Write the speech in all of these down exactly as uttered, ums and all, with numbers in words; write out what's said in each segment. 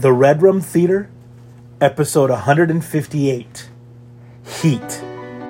The Red Room Theater, episode one fifty-eight, Heat.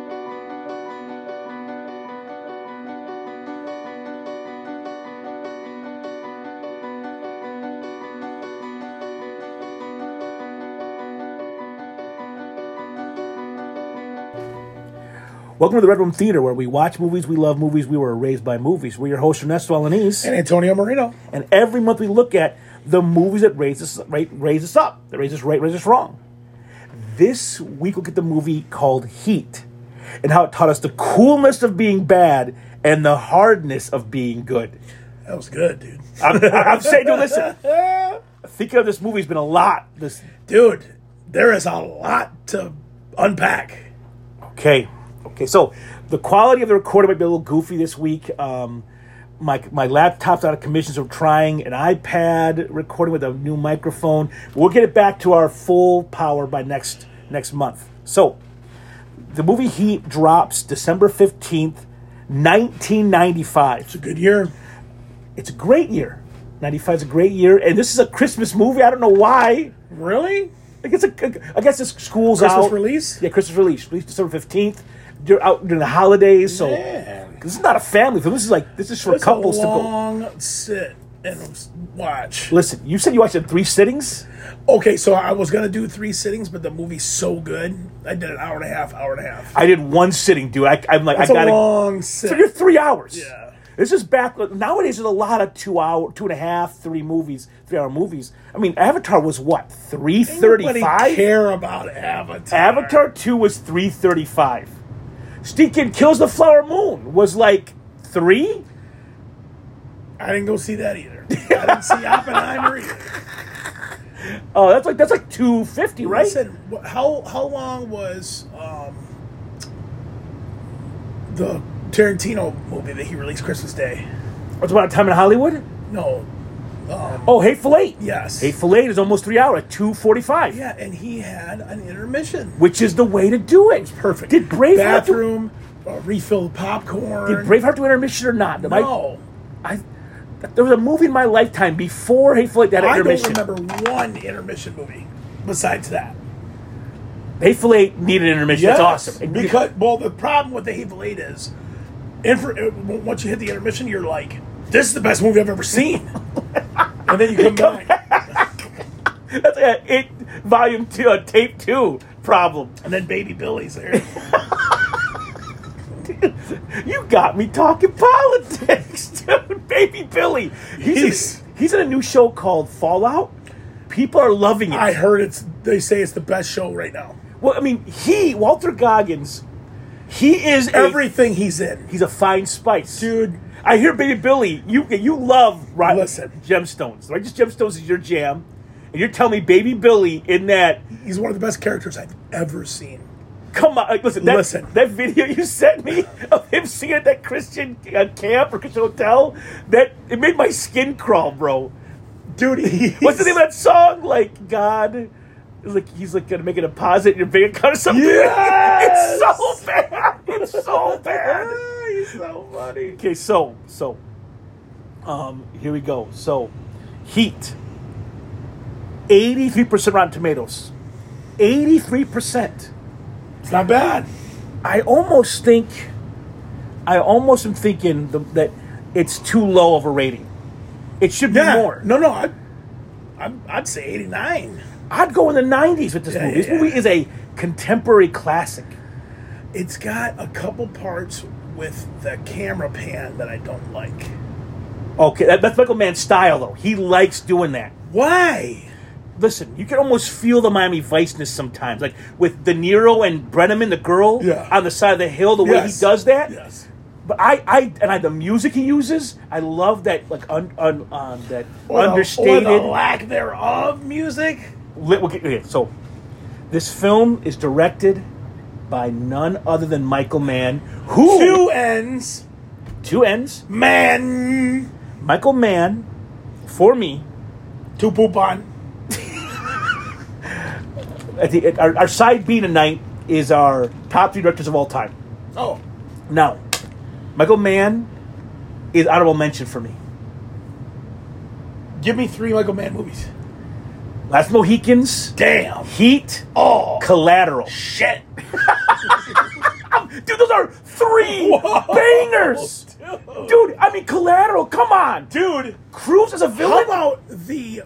Welcome to the Red Room Theater, where we watch movies, we love movies, we were raised by movies. We're your hosts, Ernesto Alanis. And Antonio Marino. And every month we look at the movies that raise us, raise us up, that raise us right, raise us wrong. This week we'll get the movie called Heat, and how it taught us the coolness of being bad and the hardness of being good. That was good, dude. I'm, I'm saying, dude, listen. Thinking of this movie has been a lot. This, Dude, there is a lot to unpack. Okay. Okay, so the quality of the recording might be a little goofy this week. Um, my my laptop's out of commission, so I'm trying an iPad recording with a new microphone. We'll get it back to our full power by next next month. So, the movie Heat drops December fifteenth, nineteen ninety-five. It's a good year. It's a great year. ninety-five is a great year, and this is a Christmas movie. I don't know why. Really? I guess, a, I guess this school's Christmas out. release? Yeah, Christmas release. Released December fifteenth. You're out during the holidays, so Man. this is not a family film. This is like this is for It's couples a to go. long sit and watch. Listen, you said you watched it in three sittings. Okay, so I was going to do three sittings, but the movie's so good. I did an hour and a half, hour and a half. I did one sitting, dude. I, I'm like, That's I got a long So sit. you're three hours. Yeah. This is back. Nowadays, there's a lot of two hour, two and a half, three movies, three hour movies. I mean, Avatar was what three thirty Nobody five. care about Avatar. Avatar two was three thirty five. Stinking Kills the Flower Moon was like three. I didn't go see that either. I didn't see Oppenheimer either. Oh, that's like that's like two fifty, right? Listen, wh- how how long was um, the Tarantino movie that he released Christmas Day? What's About a Time in Hollywood? No. Um, Oh, Hateful Eight. yes. Hateful Eight is almost three hours, two forty five. Yeah, and he had an intermission. Which is the way to do it. Perfect. Did Braveheart do, Bathroom, uh, refill the popcorn. did Braveheart do intermission or not? Am I- No. I, there was a movie in my lifetime before Hateful Eight that had I don't intermission. remember one intermission movie besides that. Hateful Eight needed intermission. Yes, That's awesome. And because, well, the problem with the Hateful Eight is, infor- uh, once you hit the intermission, you're like, this is the best movie I've ever seen. And then you come back. That's a it, volume two, uh, tape two problem. And then Baby Billy's there. You got me talking politics, dude. Baby Billy. He's, He's- in, he's in a new show called Fallout. People are loving it. I heard it's, they say it's the best show right now. Well, I mean, he, Walter Goggins, he is a, Everything he's in. he's a fine spice. Dude, I hear Baby Billy, you you love right, Listen. gemstones. Right? Just gemstones is your jam. And you're telling me Baby Billy in that, he's one of the best characters I've ever seen. come on, like, listen, that, Listen. that video you sent me of him singing at that Christian uh, camp or Christian hotel, that it made my skin crawl, bro. Dude, he's, What's the name of that song? Like, God, like he's like gonna make a deposit in your bank account or something. Yes! It's so bad. It's so bad. He's so funny. Okay, so so, um, here we go. So, Heat. Eighty-three percent Rotten Tomatoes. Eighty-three percent. It's not bad. I almost think, I almost am thinking the, that it's too low of a rating. It should be Yeah. more. No, no, I'd, I'd, I'd say eighty-nine. I'd go in the nineties with this Yeah, movie. This yeah. movie is a contemporary classic. It's got a couple parts with the camera pan that I don't like. Okay, that, that's Michael Mann's style, though. He likes doing that. Why? Listen, you can almost feel the Miami Vice-ness sometimes. Like with De Niro and Brenneman, the girl, Yeah. on the side of the hill, the way Yes. he does that. Yes. But I, I, and I, the music he uses, I love that, like, un, un, um, that Or the- understated. or the lack thereof music. Lit, okay, okay, so, this film is directed by none other than Michael Mann, who Two ends. two ends. Man. Michael Mann, for me, Two poop on. at the, at our, our side B tonight is our top three directors of all time. Oh. Now, Michael Mann is honorable mention for me. Give me three Michael Mann movies. Last Mohicans, Damn. Heat, Oh. Collateral. Shit. Dude, those are three Whoa. bangers. Dude. Dude, I mean, Collateral, come on. Dude. Cruise as a How villain? about the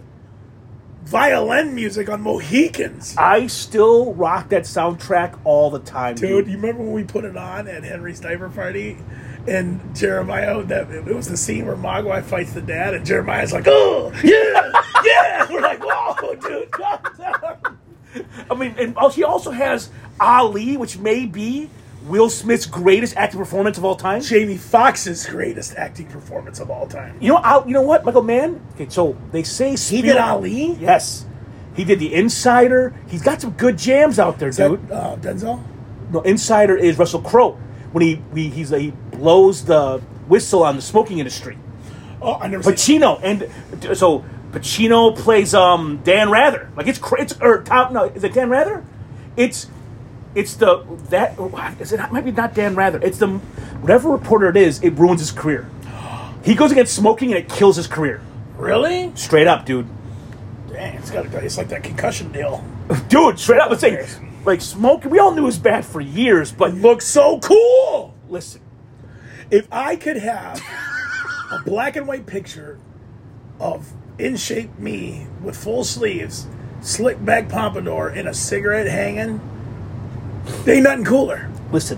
violin music on Mohicans? I still rock that soundtrack all the time, Dude, dude. you remember when we put it on at Henry's diaper party? And Jeremiah, that it was the scene where Mogwai fights the dad, and Jeremiah's like, oh, yeah, yeah. We're like, whoa, dude, calm down. I mean, and al- he also has Ali, which may be Will Smith's greatest acting performance of all time. Jamie Foxx's greatest acting performance of all time. You know, I'll, you know what, Michael Mann? Okay, so they say He Spiel- did Ali? Yes, he did The Insider. He's got some good jams out there, Is that dude. uh, Denzel? No, Insider is Russell Crowe when he, he he's he blows the whistle on the smoking industry. Oh, I never seen Pacino and so Pacino plays um Dan Rather. Like it's cra- it's or Tom no is it Dan Rather? It's it's the that is it might be not Dan Rather. It's the whatever reporter it is. It ruins his career. He goes against smoking and it kills his career. Really? Straight up, dude. Dang, it's got it's like that concussion deal. Dude, straight up. Let's say like smoking. We all knew it was bad for years, but It looks so cool. listen. If I could have a black and white picture of in shape me with full sleeves, slick back pompadour, and a cigarette hanging, they ain't nothing cooler. Listen.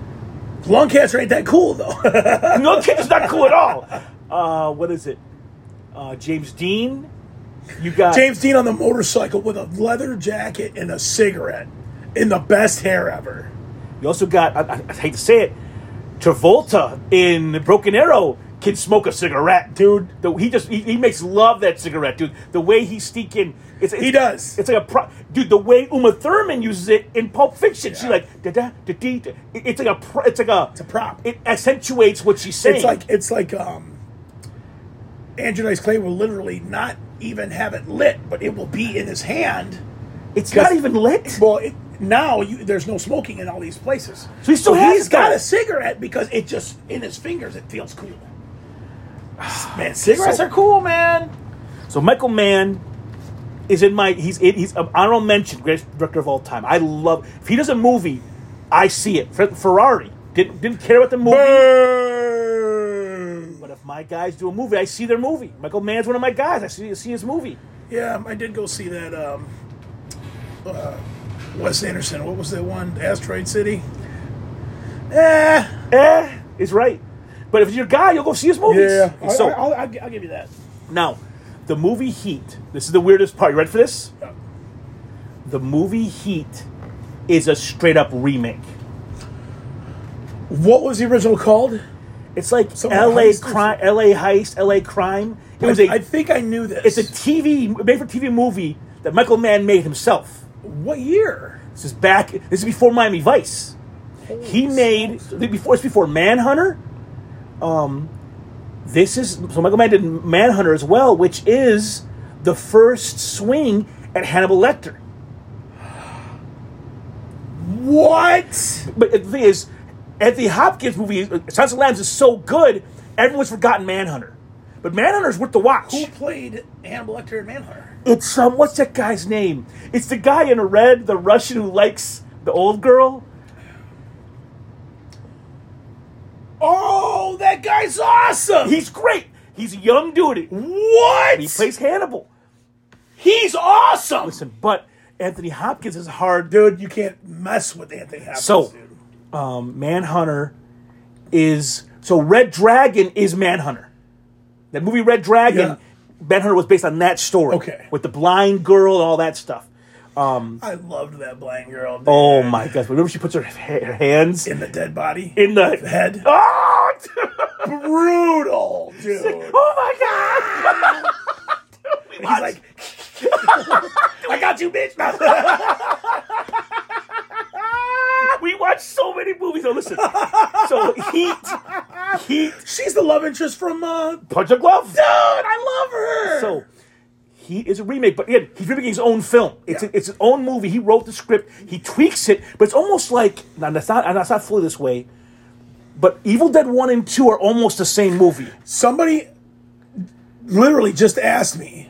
Lung cancer ain't that cool though. No, kid's not cool at all. Uh, what is it? Uh, James Dean. You got James Dean on the motorcycle with a leather jacket and a cigarette, in the best hair ever. You also got, I, I, I hate to say it, Travolta in Broken Arrow can smoke a cigarette, dude. The, he just he, he makes love that cigarette, dude. The way he's sneaking, it's, it's He does. It's like a pro, dude. The way Uma Thurman uses it in Pulp Fiction, she's like da da da dee. Da. It- It's like a pro, it's like a It's a prop. It accentuates what she's saying. It's like it's like um, Andrew Dice Clay will literally not even have it lit, but it will be in his hand. it's not even lit. Well, it, now you, there's no smoking in all these places. So he still has he's it, got though. a cigarette because it just in his fingers it feels cool. Man, cigarettes So- are cool, man. So Michael Mann is in my he's he's an honorable mention, greatest director of all time. I love if he does a movie, I see it. Fer- Ferrari didn't didn't care about the movie, Burn. but if my guys do a movie, I see their movie. Michael Mann's one of my guys. I see see his movie. Yeah, I did go see that. Um, uh, Wes Anderson. What was that one? Asteroid City. Eh. Eh, is right. But if you're a guy, you'll go see his movies. Yeah. I, So I, I'll, I'll, I'll give you that. now, the movie Heat. This is the weirdest part. You ready for this? Yeah. The movie Heat is a straight up remake. What was the original called? It's like Some L A heist or crime, L A heist, L A crime. It was I, a I think I knew this. It's a T V made for T V movie that Michael Mann made himself. What year? This is back. This is before Miami Vice. he made before it's before Manhunter. Um, this is so Michael Mann did Manhunter as well, which is the first swing at Hannibal Lecter. What? But the thing is, Anthony Hopkins movie, Silence of the Lambs, is so good, everyone's forgotten Manhunter. But Manhunter's worth the watch. Who played Hannibal Lecter in Manhunter? It's um, what's that guy's name? It's the guy in red, the Russian who likes the old girl. Oh, that guy's awesome! He's great. He's a young dude. What? He plays Hannibal. He's awesome! Listen, but Anthony Hopkins is hard. Dude, you can't mess with Anthony Hopkins, So, dude. um, Manhunter is so Red Dragon is Manhunter. That movie Red Dragon, Yeah. Manhunter was based on that story. Okay. With the blind girl and all that stuff. I loved that blind girl. Dude. Oh my gosh! Whenever she puts her, her hands In the dead body? in the head? Oh, dude. Brutal, dude. Oh my god! Dude, we He's watched- like, I got you, bitch. we watched so many movies. So listen, so Heat, Heat, She's the love interest from, uh, dude, Punch a Glove. I love her. So Heat is a remake, but again, he's remaking his own film. It's Yeah. a, it's his own movie. He wrote the script. He tweaks it, but it's almost like now that's not that's not fully this way. But Evil Dead One and Two are almost the same movie. Somebody literally just asked me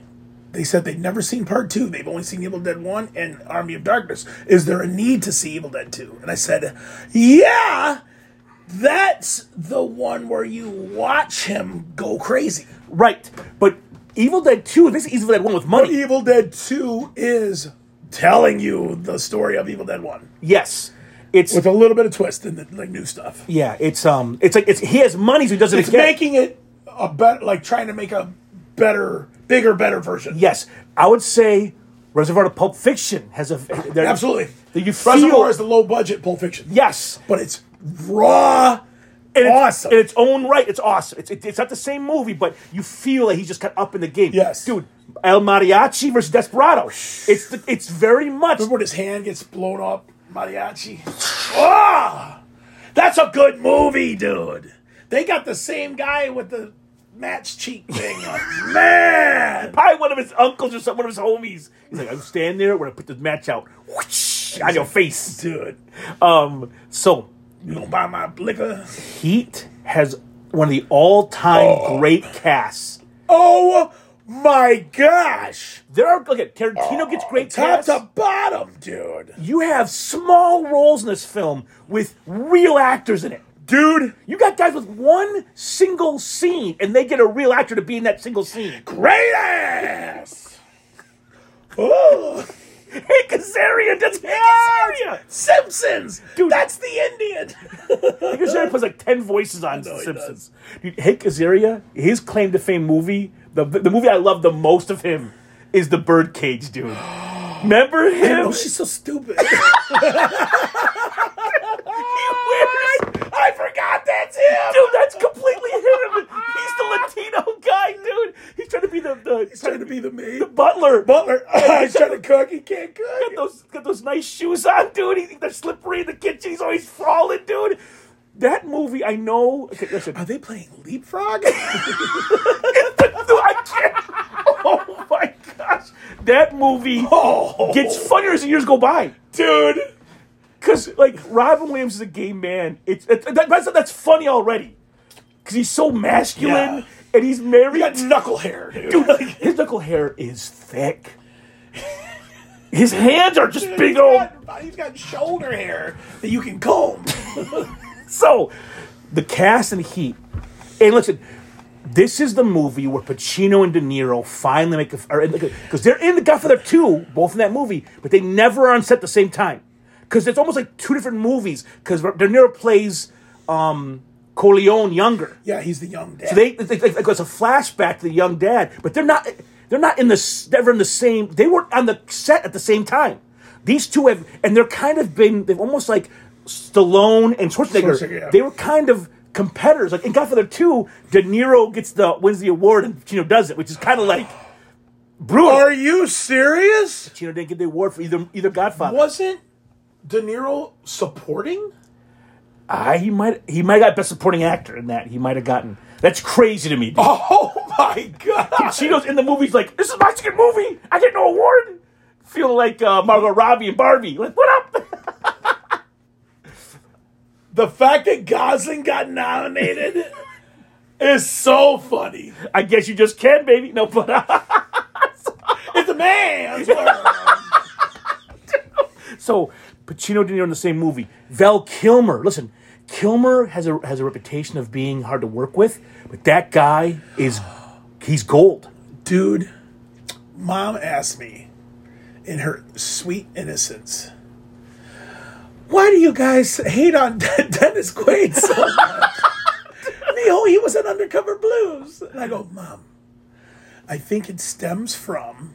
They said they'd never seen part two. They've only seen Evil Dead one and Army of Darkness. Is there a need to see Evil Dead two? And I said, yeah, that's the one where you watch him go crazy. Right. But Evil Dead two, this is Evil Dead one with money. But Evil Dead two is telling you the story of Evil Dead one. Yes. It's with a little bit of twist in the like new stuff. Yeah, it's um it's like it's he has money so he doesn't It's get. making it a better, like trying to make a better, bigger, better version. Yes. I would say Reservoir to Pulp Fiction has a absolutely. That you feel, Reservoir is the low budget Pulp Fiction. Yes. But it's raw and awesome. It's, in its own right, it's awesome. It's, it, it's not the same movie, but you feel like he's just got up in the game. Yes. Dude, El Mariachi versus Desperado. It's the, it's very much. Remember when his hand gets blown up? Mariachi. Oh, that's a good movie, dude. They got the same guy with the match cheek thing. Oh, man. Probably one of his uncles or some, one of his homies. He's like, I'm standing there, we're going to put this match out. Whoosh, on your face. Dude. Um, so. You gonna buy my liquor? Heat has one of the all-time oh. great casts. Oh, my gosh. There are, look at Tarantino oh, gets great top casts. Top to bottom, dude. You have small roles in this film with real actors in it. Dude, you got guys with one single scene, and they get a real actor to be in that single scene. Great ass! Oh. Hank Azaria, that's Hank Azaria! Simpsons! Dude, that's the Indian! Hank Azaria puts like ten voices on The Simpsons. Dude, Hank Azaria, his claim to fame movie, the the movie I love the most of him is The Birdcage, dude. Remember him? Oh, she's so stupid. he wears, I forgot that's him! Dude, that's completely him! He's the Latino guy, dude! He's trying to be the... the he's trying to be the maid. The butler. Butler. Oh, he's trying to cook. He can't cook. Got those, got those nice shoes on, dude. He, they're slippery in the kitchen. He's always falling, dude. That movie, I know... Okay, listen. Are they playing Leapfrog? I can't... Oh, my gosh. That movie oh. gets funnier as the years go by. Dude. Because, like, Robin Williams is a gay man. It's, it's that, that's, that's funny already. Because he's so masculine, yeah. and he's married. He got knuckle hair, dude. Dude, his knuckle hair is thick. His hands are just dude, big he's old... Got, he's got shoulder hair that you can comb. So, the cast and Heat. And listen, this is the movie where Pacino and De Niro finally make a... Because they're in The Godfather two, both in that movie, but they never are on set at the same time. Because it's almost like two different movies. Because De Niro plays um, Corleone younger. Yeah, he's the young dad. So they, they, they, it's a flashback to the young dad, but they're not. They're not in the. Never in the same. They weren't on the set at the same time. These two have, and they're kind of been. They've almost like Stallone and Schwarzenegger. Schwarzenegger yeah. They were kind of competitors. Like in Godfather two, De Niro gets the wins the award and Pacino does it, which is kind of like. Brutal. Are you serious? Pacino didn't get the award for either either Godfather. Wasn't De Niro supporting? Uh, he might he might have got best supporting actor in that. He might have gotten. That's crazy to me, dude. Oh my god! Pacino's in the movie. He's like, "This is my second movie. I get no award." Feeling like uh, Margot Robbie and Barbie. Like, what up? The fact that Gosling got nominated is so funny. I guess you just can, baby. No, but uh, it's a man's world. So, Pacino and De Niro in the same movie. Val Kilmer. Listen, Kilmer has a has a reputation of being hard to work with, but that guy is, he's gold. Dude, Mom asked me, in her sweet innocence, why do you guys hate on Dennis Quaid so much? Oh, he was in Undercover Blues. And I go, Mom, I think it stems from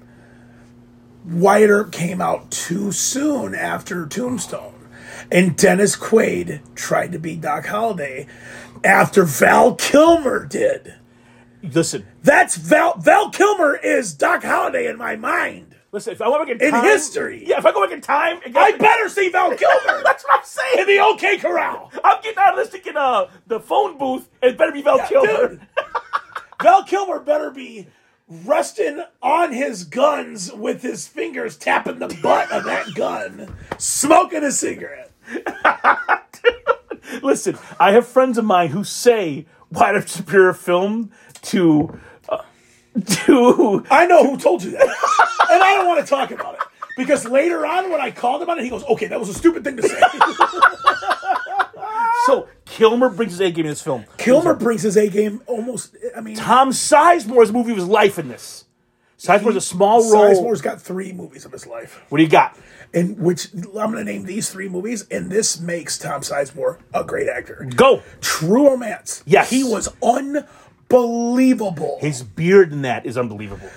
Wyatt Earp came out too soon after Tombstone. And Dennis Quaid tried to be Doc Holliday after Val Kilmer did. Listen. That's Val Val Kilmer is Doc Holliday in my mind. Listen, if I go back in time... In history. Yeah, if I go back in time... And I better see Val Kilmer. That's what I'm saying. In the OK Corral. I'm getting out of this thinking uh, the phone booth, and it better be Val yeah, Kilmer. Val Kilmer better be resting on his guns with his fingers tapping the butt of that gun, smoking a cigarette. Listen, I have friends of mine who say Wyatt Earp's superior film to uh, Dude. I know who told you that. And I don't want to talk about it. Because later on, when I called him on it, he goes, okay, that was a stupid thing to say. So, Kilmer brings his A game in this film. Kilmer brings his A game almost, I mean... Tom Sizemore's movie of his life in this. Sizemore's a small role. Sizemore's got three movies of his life. What do you got? In which, I'm going to name these three movies, and this makes Tom Sizemore a great actor. Go! True Romance. Yes. He was unbelievable. His beard in that is unbelievable.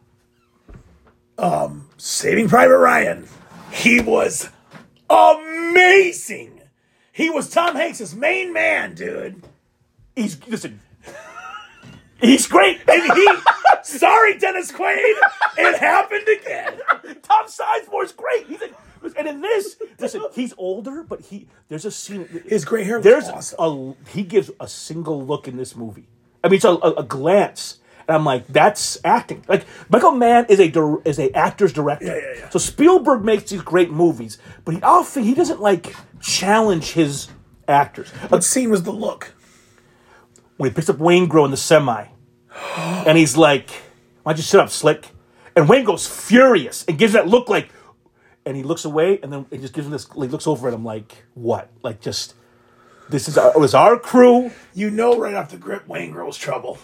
Um, Saving Private Ryan. He was amazing. He was Tom Hanks' main man, dude. He's, listen, he's great. And he, sorry, Dennis Quaid, it happened again. Tom Sizemore's great. He's like, and in this, listen, he's older, but he, there's a scene. His gray hair was there's awesome. A, he gives a single look in this movie. I mean, it's a, a, a glance. And I'm like, that's acting. Like, Michael Mann is a dir- is a actor's director. Yeah, yeah, yeah. So Spielberg makes these great movies, but he often he doesn't like challenge his actors. What scene was the look? When he picks up Wayne Grow in the semi, and he's like, "Why'd you sit up, Slick?" And Wayne goes furious and gives that look like, and he looks away, and then he just gives him this. He looks over at him like, "What?" Like, just this is our, it was our crew. You know, right off the grip, Wayne Grow's trouble.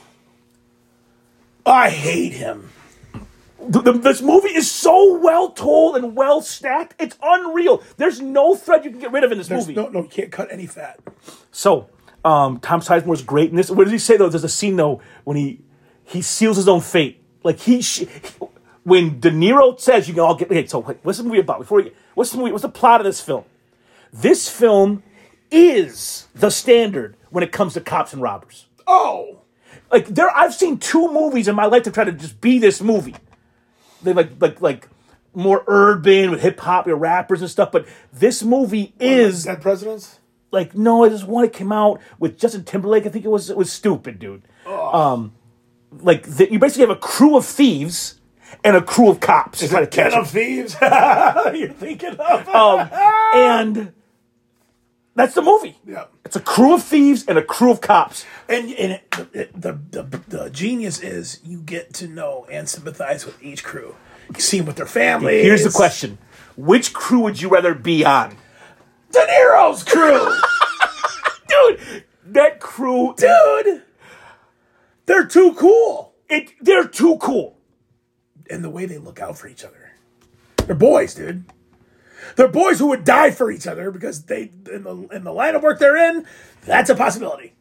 I hate him. The, the, this movie is so well told and well stacked. It's unreal. There's no thread you can get rid of in this There's movie. No, no, you can't cut any fat. So, um, Tom Sizemore's great in this. What does he say though? There's a scene though when he he seals his own fate. Like he, sh- he when De Niro says, "You can all get." Okay, so wait, what's the movie about? Before we get, what's the movie? What's the plot of this film? This film is the standard when it comes to cops and robbers. Oh. Like there, I've seen two movies in my life to try to just be this movie. They like like like more urban with hip hop and rappers and stuff. But this movie is Dead Presidents. Like no, this one that came out with Justin Timberlake. I think it was it was stupid, dude. Oh. Um, like the, you basically have a crew of thieves and a crew of cops. Is it Den of Thieves? You're thinking of? um, and that's the movie. Yeah. It's a crew of thieves and a crew of cops. And, and it, the, the, the, the genius is you get to know and sympathize with each crew. You see them with their families. Here's the question. Which crew would you rather be on? De Niro's crew! Dude, that crew... Dude! They're too cool. It, they're too cool. And the way they look out for each other. They're boys, dude. They're boys who would die for each other because they, in the in the line of work they're in, that's a possibility.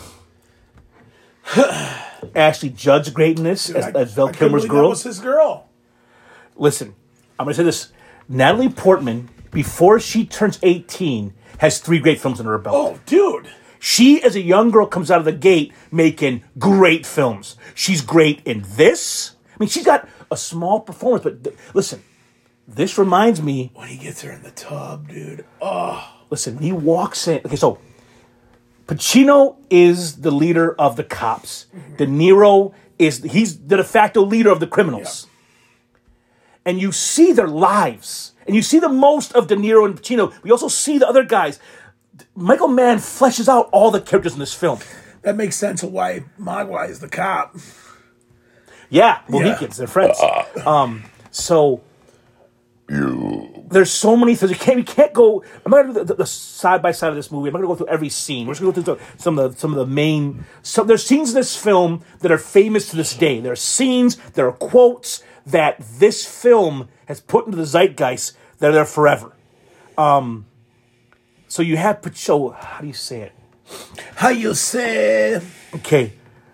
Ashley Judd's great in this, Dude, as, I, as Val I couldn't Kilmer's believe girl. That was his girl. Listen, I'm going to say this. Natalie Portman, before she turns eighteen, has three great films under her belt. Oh, dude. She, as a young girl, comes out of the gate making great films. She's great in this. I mean, she's got a small performance, but th- listen, this reminds me... When he gets her in the tub, dude. Oh. Listen, he walks in... Okay, so Pacino is the leader of the cops. Mm-hmm. De Niro is... He's the de facto leader of the criminals. Yeah. And you see their lives. And you see the most of De Niro and Pacino. We also see the other guys. Michael Mann fleshes out all the characters in this film. That makes sense of why Mogwai is the cop. Yeah, Mohicans, yeah. They're friends. Um, so... You. There's so many things. You can't, you can't go. I'm not going to do the, the side by side of this movie. I'm not going to go through every scene. We're just going to go through the, some of the some of the main. Some there's scenes in this film that are famous to this day. There are scenes, there are quotes that this film has put into the zeitgeist that are there forever. Um. So you have Pacino. How do you say it? How you say? Okay.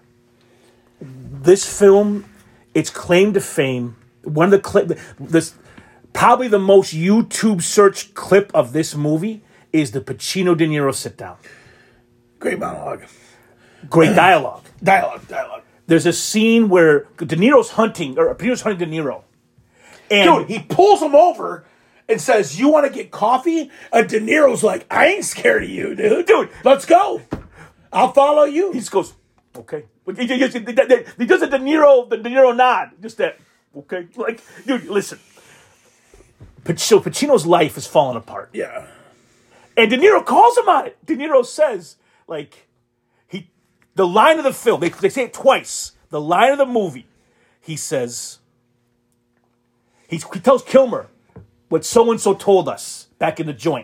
This film, its claim to fame. One of the cl- this. Probably the most YouTube search clip of this movie is the Pacino De Niro sit down. Great monologue. Great dialogue. dialogue, dialogue. There's a scene where De Niro's hunting, or Pacino's hunting De Niro. Dude, And he pulls him over and says, "You want to get coffee?" And De Niro's like, "I ain't scared of you, dude. Dude, let's go. I'll follow you." He just goes, "Okay." He, he, he, he does a De Niro, the De Niro nod. Just that, okay? Like, dude, listen. So Pacino's life is falling apart. Yeah. And De Niro calls him on it. De Niro says, like, he, the line of the film, they, they say it twice. The line of the movie he says, he, he tells Kilmer what so-and-so told us back in the joint.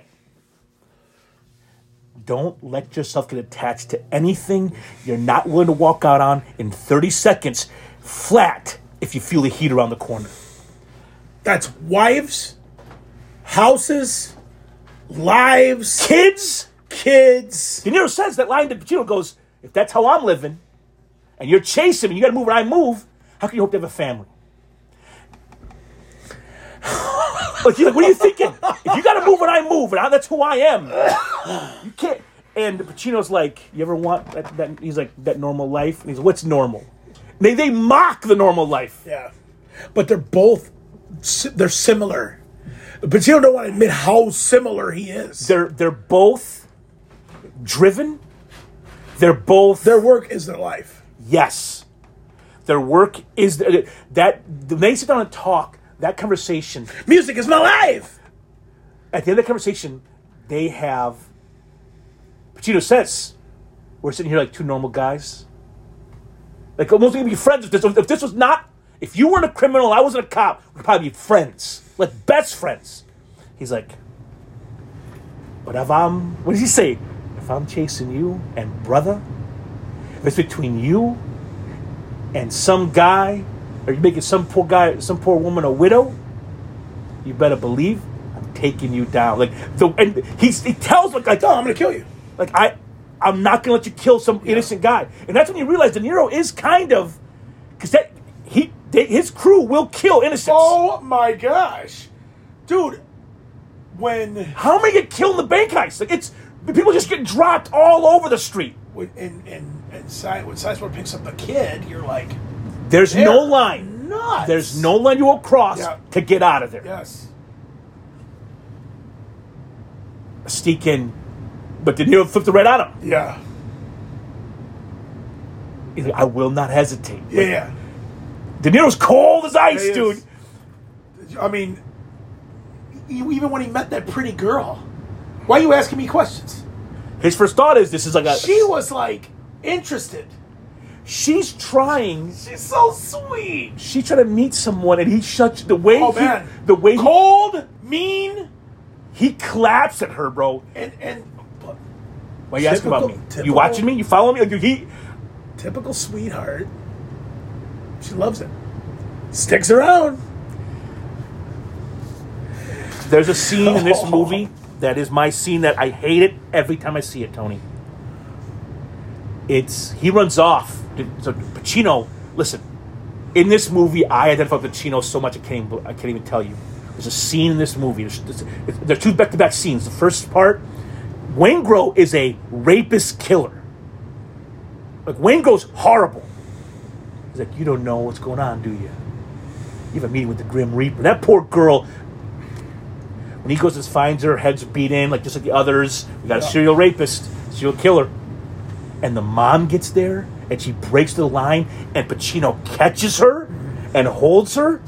Don't let yourself get attached to anything you're not willing to walk out on in thirty seconds flat if you feel the heat around the corner. That's wives, houses, lives, Kids? kids. De Niro says that line to Pacino goes, if that's how I'm living, and you're chasing me, you got to move when I move, how can you hope to have a family? Like, you're like, what are you thinking? If you got to move when I move, and I, that's who I am, you can't. And Pacino's like, you ever want that, that? He's like, that normal life? And he's like, what's normal? They they mock the normal life. Yeah, but they're both si- they're similar. Pacino don't want to admit how similar he is. They're they're both driven. They're both Their work is their life. yes. Their work is that when they sit down and talk. That conversation. Music is my life. At the end of the conversation, they have. Pacino says, "We're sitting here like two normal guys. Like almost gonna be friends if this. If this was not, if you weren't a criminal, I wasn't a cop, we'd probably be friends, like best friends." He's like, "But if I'm, what does he say? If I'm chasing you and brother, if it's between you and some guy, or you're making some poor guy, some poor woman a widow, you better believe I'm taking you down." Like the and he's, he tells like like No, I'm gonna kill you. like I, I'm not gonna let you kill some Yeah. innocent guy, and that's when you realize De Niro is kind of, because that he they, his crew will kill innocents. Oh my gosh, dude! When How many get killed in the bank heist? Like it's people just get dropped all over the street. when and and and Si- when Sizemore picks up the kid, you're like, There's they're no line. nuts. There's no line you will cross Yeah. to get out of there. Yes. Sneak in, but De Niro flipped it right on him. Yeah. He's like, I will not hesitate. Yeah. Yeah. De Niro's cold as ice, He dude. is. I mean, e- even when he met that pretty girl, why are you asking me questions? His first thought is, this is like a. She was like interested. She's trying. She's so sweet. She tried to meet someone, and he shut the way. Oh he, man, the way he, cold, mean, he claps at her, bro. and and Why are you asking about me? Typical- You watching me? You follow me? Like, he. typical sweetheart. She loves it. Sticks around. There's a scene in this movie that is my scene that I hate it every time I see it, Tony. It's he runs off. So Pacino, listen, in this movie, I identify with Pacino so much I can't even, I can't even tell you. There's a scene in this movie. There's, there's, there's two back-to-back scenes. The first part, Waingro is a rapist killer. Like Waingro's horrible. He's like, you don't know what's going on, do you? You have a meeting with the Grim Reaper. That poor girl. When he goes and finds her, head's beat in, like just like the others. We got a serial rapist, serial killer. And the mom gets there, and she breaks the line, and Pacino catches her and holds her.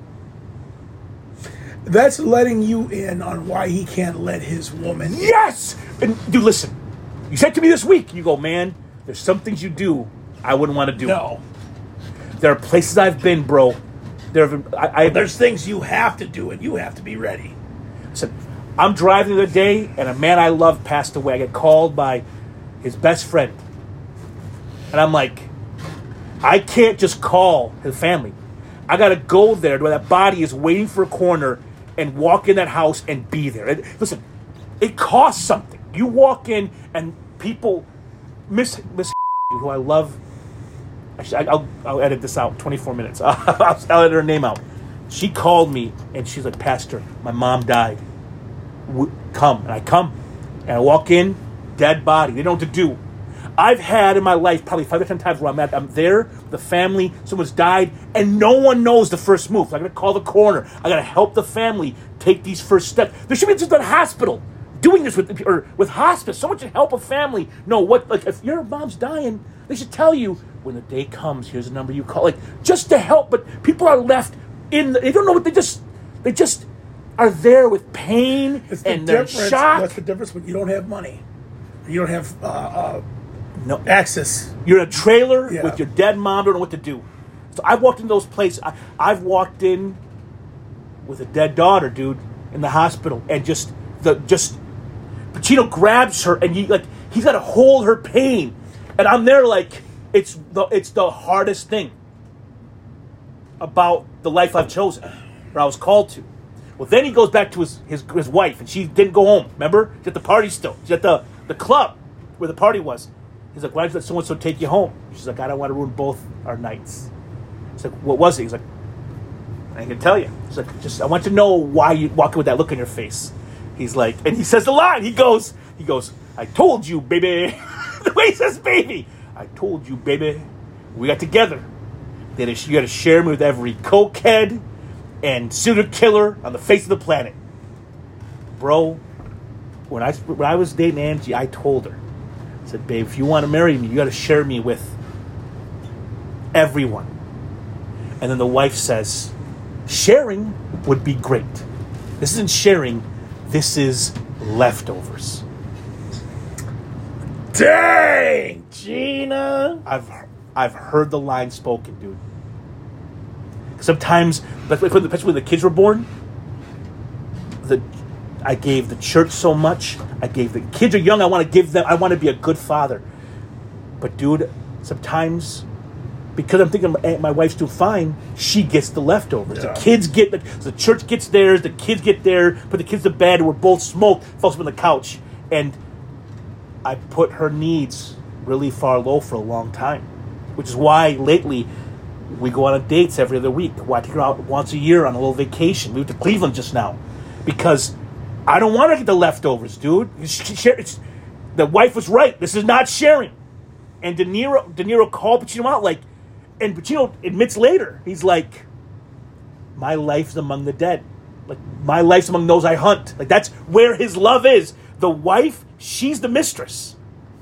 That's letting you in on why he can't let his woman in. Yes! And dude, listen. You said to me this week, you go, man, there's some things you do I wouldn't want to do. No. There are places I've been, bro. There have I, I There's things you have to do, and you have to be ready. said, I'm driving the other day, and a man I love passed away. I get called by his best friend. And I'm like, I can't just call his family. I got to go there to where that body is waiting for a corner and walk in that house and be there. And listen, it costs something. You walk in, and people, Miss Miss who I love, actually, I'll, I'll edit this out, twenty-four minutes. I'll, I'll edit her name out. She called me, and she's like, Pastor, my mom died. W- come. And I come. And I walk in, dead body. They don't know what to do. I've had in my life probably five or ten times where I'm at, I'm there, the family, someone's died, and no one knows the first move. So I got to call the coroner. I got to help the family take these first steps. There should be just a hospital doing this with or with hospice. Someone should help a family know what, like, if your mom's dying, they should tell you when the day comes, here's a number you call. Like, just to help, but people are left in, the, they don't know what, they just, they just are there with pain, It's the and they're in difference. shock. That's the difference when you don't have money. You don't have uh, uh, No, access. you're in a trailer Yeah. with your dead mom, don't know what to do. So I walked in those places. I, I've walked in with a dead daughter, dude, in the hospital, and just the just Pacino grabs her, and he like he's got to hold her pain, and I'm there like it's the it's the hardest thing about the life I've chosen, or I was called to. Well, then he goes back to his, his his wife, and she didn't go home. Remember? She's at the party still. She's at the, the club where the party was. He's like, why did so-and-so take you home? She's like, I don't want to ruin both our nights. He's like, what was it? He's like, I ain't gonna tell you. He's like, just I want to know why you walking with that look on your face. He's like, and he says the line. He goes, he goes, I told you, baby. The way he says, baby. I told you, baby. We got together. That you got to share me with every cokehead and serial killer on the face of the planet. Bro, when I when I was dating Angie, I told her, I said, babe, if you want to marry me, you got to share me with everyone. And then the wife says, sharing would be great. This isn't sharing, this is leftovers. Dang, Gina. I've I've heard the line spoken, dude. Sometimes, especially when the kids were born, the I gave the church so much. I gave the kids are young. I want to give them. I want to be a good father. But dude, sometimes because I'm thinking my, my wife's doing fine, she gets the leftovers. Yeah. The kids get the, the church gets theirs. The kids get there. Put the kids to bed. We're both smoked. Falls up on the couch, and I put her needs really far low for a long time, which is why lately. We go on dates every other week. I take her out once a year on a little vacation. We went to Cleveland just now. Because I don't want to get the leftovers, dude. It's, the wife was right. This is not sharing. And De Niro, De Niro called Pacino out like, and Pacino admits later, he's like, my life's among the dead. Like, my life's among those I hunt. Like, that's where his love is. The wife, she's the mistress.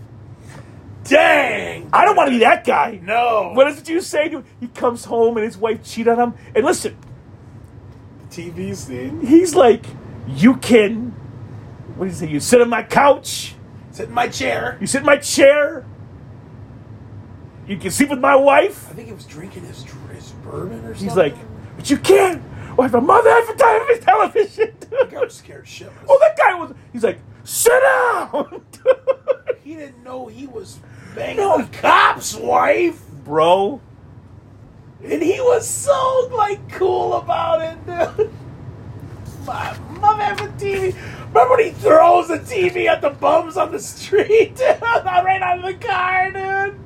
Dang! I don't want to be that guy. No. What is it you say? He comes home and his wife cheated on him. And listen. T V scene? He's like, you can, what do you say? You sit on my couch. Sit in my chair. You sit in my chair. You can sleep with my wife. I think he was drinking his, his bourbon or something. He's like, but you can't. Well, I have a mother advertising his television. That guy was scared shitless. Oh, that guy was, he's like, sit down. He didn't know he was banging No. a cop's wife, Bro. and he was so like cool about it, dude. My mom having T V. Remember when he throws the T V at the bums on the street, dude? Right out of the car, dude.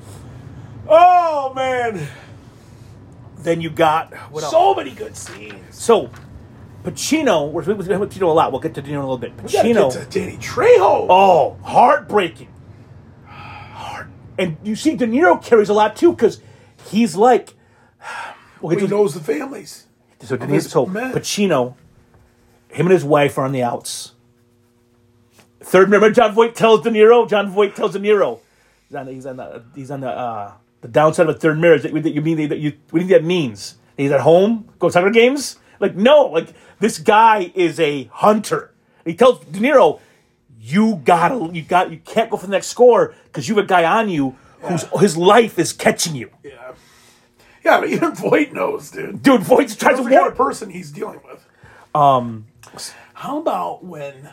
Oh man, Then you got, what else? so many good scenes. So, Pacino, we're going to Pacino a lot. We'll get to Pacino in a little bit. We gotta Pacino. get to Danny Trejo. Oh, heartbreaking. Heart. And you see, De Niro carries a lot too, because he's like. Well, he knows the families. So, De Niro, so Pacino, him and his wife are on the outs. Third, remember John Voight tells De Niro. John Voight tells De Niro, he's on the he's on the he's on the uh, the downside of a third marriage. That you mean that you what do you think that means? He's at home, go to soccer games. Like no, like this guy is a hunter. He tells De Niro, "You gotta, you got, you can't go for the next score because you have a guy on you whose yeah. his life is catching you." Yeah, yeah, but even Voight knows, dude. Dude, Voight tries to warn a person he's dealing with. Um, how about when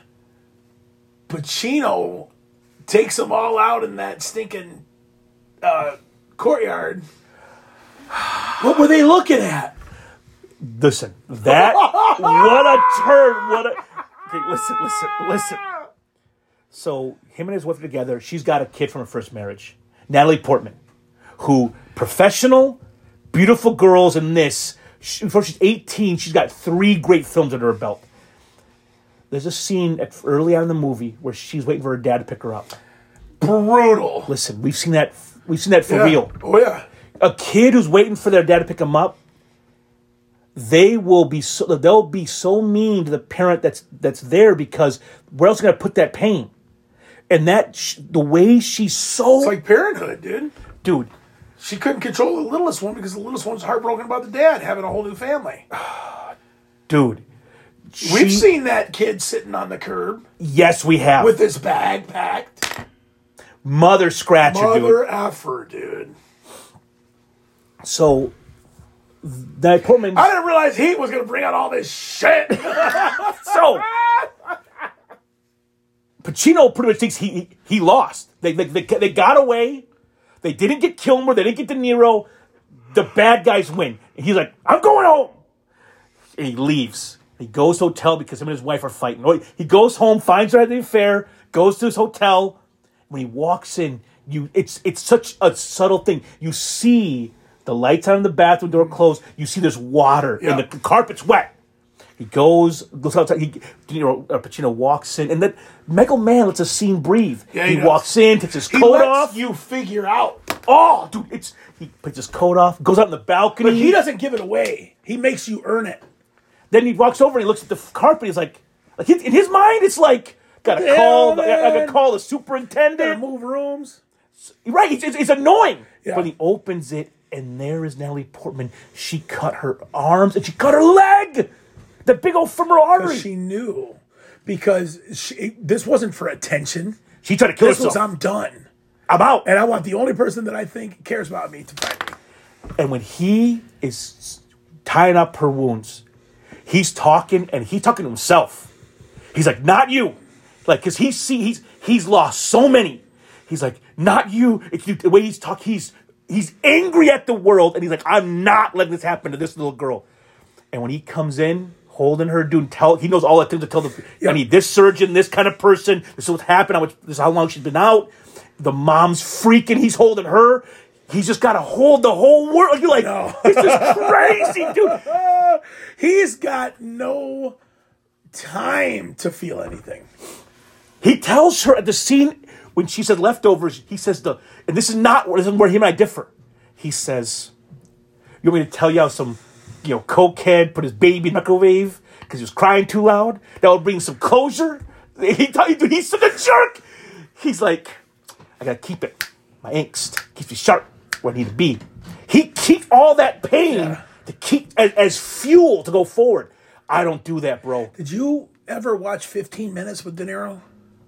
Pacino takes them all out in that stinking uh, courtyard? What were they looking at? Listen, that what a turn! What a okay, listen, listen, listen. So him and his wife are together. She's got a kid from her first marriage, Natalie Portman, who professional, beautiful girls in this. She, before she's eighteen, she's got three great films under her belt. There's a scene at, early on in the movie where she's waiting for her dad to pick her up. Brutal. Listen, we've seen that. We've seen that for yeah. real. Oh yeah. A kid who's waiting for their dad to pick them up. They will be so they'll be so mean to the parent that's that's there because where else are they gonna put that pain? And that sh- the way she's so it's like parenthood, dude. Dude, she couldn't control the littlest one because the littlest one's heartbroken about the dad having a whole new family. Dude, we've she, seen that kid sitting on the curb. Yes, we have with his bag packed. Mother scratcher, Mother dude. effer, dude. So That Portman. I didn't realize he was going to bring out all this shit. So Pacino pretty much thinks he he, he lost. They, they they they got away. They didn't get Kilmer. They didn't get De Niro. The bad guys win. And he's like, I'm going home. And he leaves. He goes to the hotel because him and his wife are fighting. He goes home, finds her at the affair, goes to his hotel. When he walks in, you it's it's such a subtle thing. You see the lights on in the bathroom door closed. You see there's water Yeah. and the carpet's wet. He goes, goes outside. He, De Niro, uh, Pacino walks in, and then Michael Mann lets a scene breathe. Yeah, he he does. walks in, takes his He coat lets off. you figure out. Oh, dude, it's he puts his coat off, goes out on the balcony. But he doesn't give it away. He makes you earn it. Then he walks over and he looks at the f- carpet. He's like, like he- in his mind, it's like gotta Yeah, call, I, I man. gotta call the Gotta superintendent. move rooms. Right? It's, it's, it's annoying. Yeah. But he opens it, and there is Natalie Portman. She cut her arms and she cut her leg. The big old femoral artery. She She, knew because she, this wasn't for attention. tried to kill This herself. was I'm done, I'm out. and I want the only person that I think cares about me to fight me. And when he is tying up her wounds, he's talking, and he's talking to himself. He's like, "Not you," like because he's see he's he's lost so many. He's like, "Not you." It's you, the way he's talking. He's he's angry at the world, and he's like, "I'm not letting this happen to this little girl." And when he comes in, holding her, doing tell, he knows all that things to tell the. Yeah. I need this surgeon, this kind of person. This is what's happened. How much? This is how long she's been out. The mom's freaking. He's holding her. He's just got to hold the whole world. You're like, No. this is crazy, dude. He's got no time to feel anything. He tells her at the scene when she said leftovers, he says the, and this is not this is where him and I differ. He says, "You want me to tell you how some, you know, cokehead put his baby in the microwave because he was crying too loud? That would bring some closure." He tell you, dude, he's such a jerk. He's like, "I gotta keep it. My angst keeps me sharp where I need to be." He keeps all that pain Yeah. to keep as, as fuel to go forward. I don't do that, bro. Did you ever watch fifteen minutes with De Niro?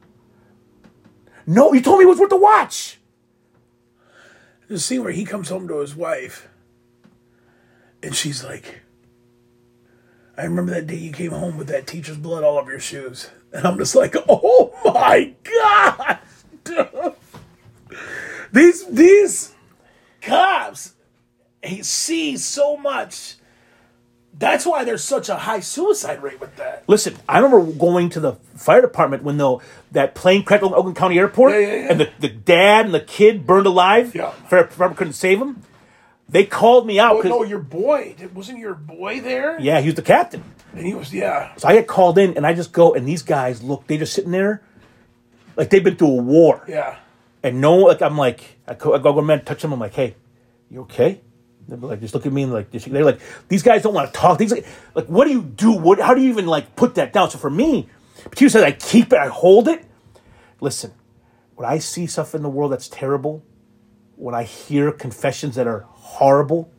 No, you told me it was worth the watch. There's a scene where he comes home to his wife, and she's like, "I remember that day you came home with that teacher's blood all over your shoes." And I'm just like, "Oh my God!" these these cops, he sees so much. That's why there's such a high suicide rate with that. Listen, I remember going to the fire department when the that plane crashed at Oakland County Airport, Yeah, yeah, yeah. and the, the dad and the kid burned alive. Yeah. Fire department couldn't save him. They called me out Oh 'cause- no, your boy wasn't your boy there? yeah, he was the captain. And he was, yeah. So I get called in, and I just go, and these guys look, they just sitting there, like they've been through a war, Yeah. and no, like I'm like, I go, I go over and touch them. I'm like, "Hey, you okay?" They're like, just look at me and like, just- they're like, these guys don't want to talk. These like, like, what do you do? What? How do you even like put that down? So for me, Peter says I keep it, I hold it. Listen, when I see stuff in the world that's terrible, when I hear confessions that are horrible,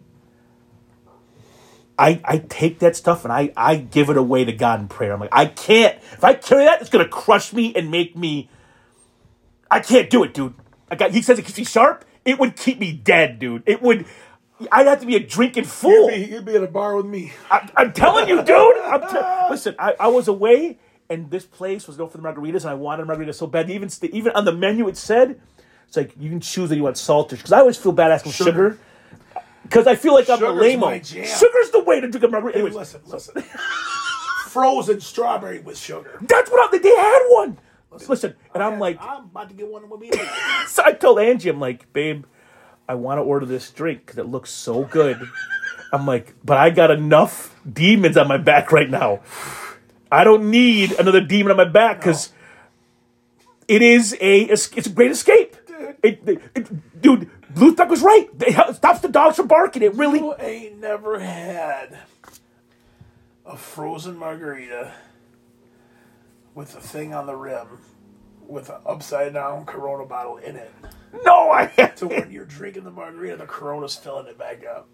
I I take that stuff and I I give it away to God in prayer. I'm like, I can't. If I carry that, it's gonna crush me and make me. I can't do it, dude. I got. He says it keeps me sharp. It would keep me dead, dude. It would. I'd have to be a drinking fool. You'd be, you'd be at a bar with me. I, I'm telling you, dude. I'm te- Listen, I, I was away, and this place was known for the margaritas, and I wanted a margarita so bad. Even st- even on the menu, it said, "It's like you can choose that you want salt or," because I always feel bad asking Sugar. sugar. Because I feel like I'm a Sugar's lame-o. my jam. Sugar's the way to drink a margarita. Anyways, Listen, listen. Frozen strawberry with sugar. that's what I, they had one. Listen, and I'm like, I'm about to get one with me. so I told Angie, I'm like, "Babe, I want to order this drink because it looks so good." I'm like, "But I got enough demons on my back right now. I don't need another demon on my back because it is a it's a great escape." It, it, it- dude, Blue Duck was right. It stops the dogs from barking. It really. You ain't never had a frozen margarita with a thing on the rim with an upside down Corona bottle in it. No, I had So when you're drinking the margarita, the Corona's filling it back up.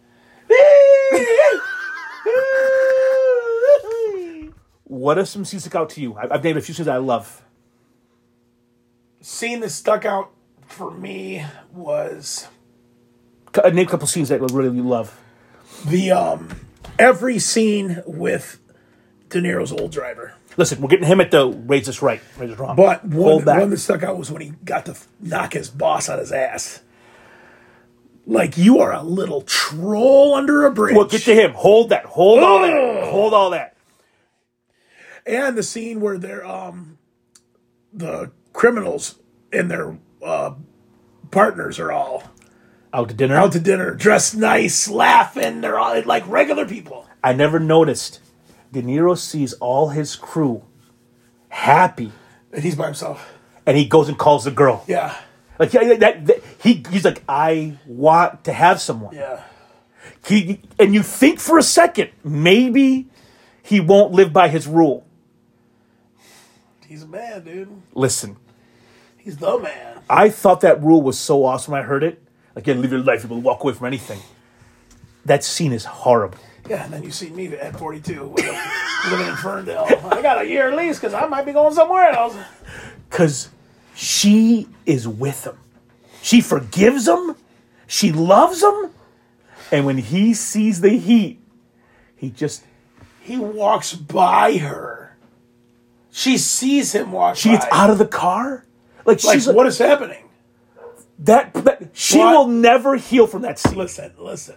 What are some scenes stick out to you? I- I've named a few scenes I love. Scene that stuck out for me was C- uh, Name a couple scenes that really you love. The um, every scene with De Niro's old driver. Listen, we're getting him at the raise us right, raise us wrong. But one, Hold back. one that stuck out was when he got to knock his boss on his ass. Like, you are a little troll under a bridge. Well, get to him. Hold that. Hold all that. Hold all that. And the scene where they're um, the criminals and their uh, partners are all Out to dinner. out to dinner, dressed nice, laughing. They're all like regular people. I never noticed. De Niro sees all his crew happy, And he's by himself. and he goes and calls the girl. Yeah. Like yeah, that, that, he, he's like, I want to have someone. Yeah. He, and you think for a second, maybe he won't live by his rule. He's a man, dude. Listen, He's the man. I thought that rule was so awesome when I heard it. Like, you live your life, you walk away from anything. That scene is horrible. Yeah, and then you see me at forty-two with a, living in Ferndale. I got a year lease because I might be going somewhere else. Because she is with him. She forgives him. She loves him. And when he sees the heat, he just... He walks by her. She sees him walk She by. gets out of the car. Like, Like, she's like, what is happening? that, that she What? will never heal from that scene. Listen, listen.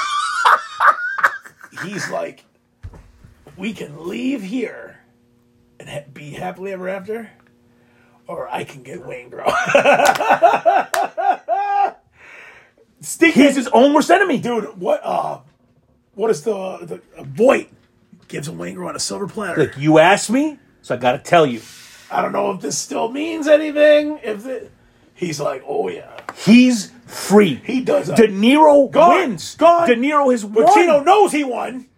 He's like, we can leave here and ha- be happily ever after, or I can get Wayne Grow. He's his own worst enemy. Dude, what uh what is the the uh, Voight gives him Wayne Grow on a silver platter. Like, you asked me, so I got to tell you. I don't know if this still means anything. If it, he's like, oh yeah, He's free. he does. De Niro Gone. wins. Gone. De Niro has won. Pacino knows he won.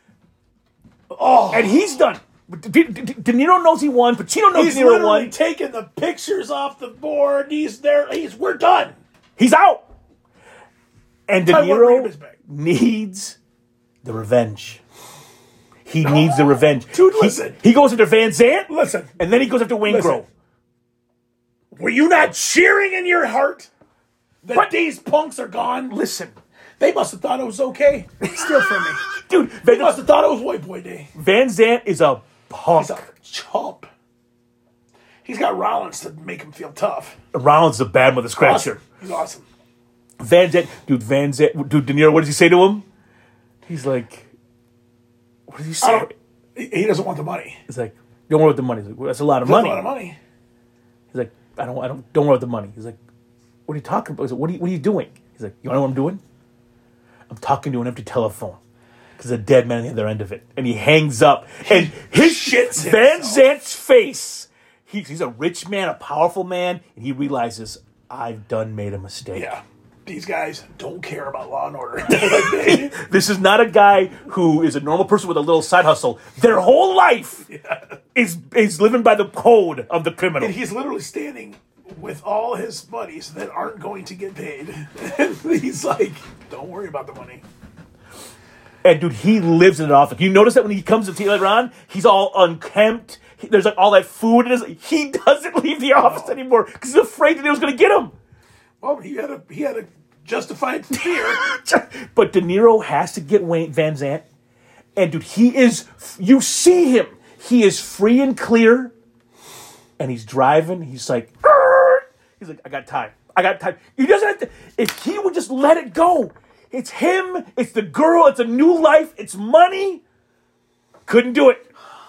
Oh, And he's done. De, De, De Niro knows he won. Pacino knows he's De Niro literally won. taking the pictures off the board. He's there. He's we're done. He's out. And De Tell me what bring him Niro his back. needs the revenge. He needs the revenge. Dude, He- listen. He, goes after Van Zant, Listen, and then he goes after Wayne Listen. Grow. were you not cheering in your heart that But- these punks are gone? Listen, They must have thought it was okay. Steal from me. dude, They Van, must have thought it was White Boy Day. Van Zant is a punk. He's a chump. He's got Rollins to make him feel tough. Rollins is a bad mother scratcher. Awesome. He's awesome. Van Zant, dude, Van Zant, dude, De Niro, what does he say to him? He's like, what does he I say? don't, he he doesn't want the money. He's like, don't worry about the money. He's like, well, that's a lot of That's money. a lot of money. He's like, I don't, I don't, don't worry about the money. He's like, what are you talking about? He's like, what are you, what are you doing? He's like, you know what I'm doing? I'm talking to an empty telephone because a dead man on the other end of it, and he hangs up, and his shits Van himself. Zant's face. He, he's a rich man, a powerful man, and he realizes I've done made a mistake. Yeah. These guys don't care about law and order. This is not a guy who is a normal person with a little side hustle. Their whole life is is living by the code of the criminal. And he's literally standing with all his buddies that aren't going to get paid. And he's like, don't worry about the money. And dude, he lives in an office. You notice that when he comes to tea later on, he's all unkempt. He- There's like all that food in his. He doesn't leave the office anymore because he's afraid that it was going to get him. Well, he had a he had a justified fear. But De Niro has to get Wayne Van Zant, and dude, he is. You see him. He is free and clear, and he's driving. He's like, "Arr!" He's like, I got time. I got time. He doesn't have to. If he would just let it go, it's him. It's the girl. It's a new life. It's money. Couldn't do it.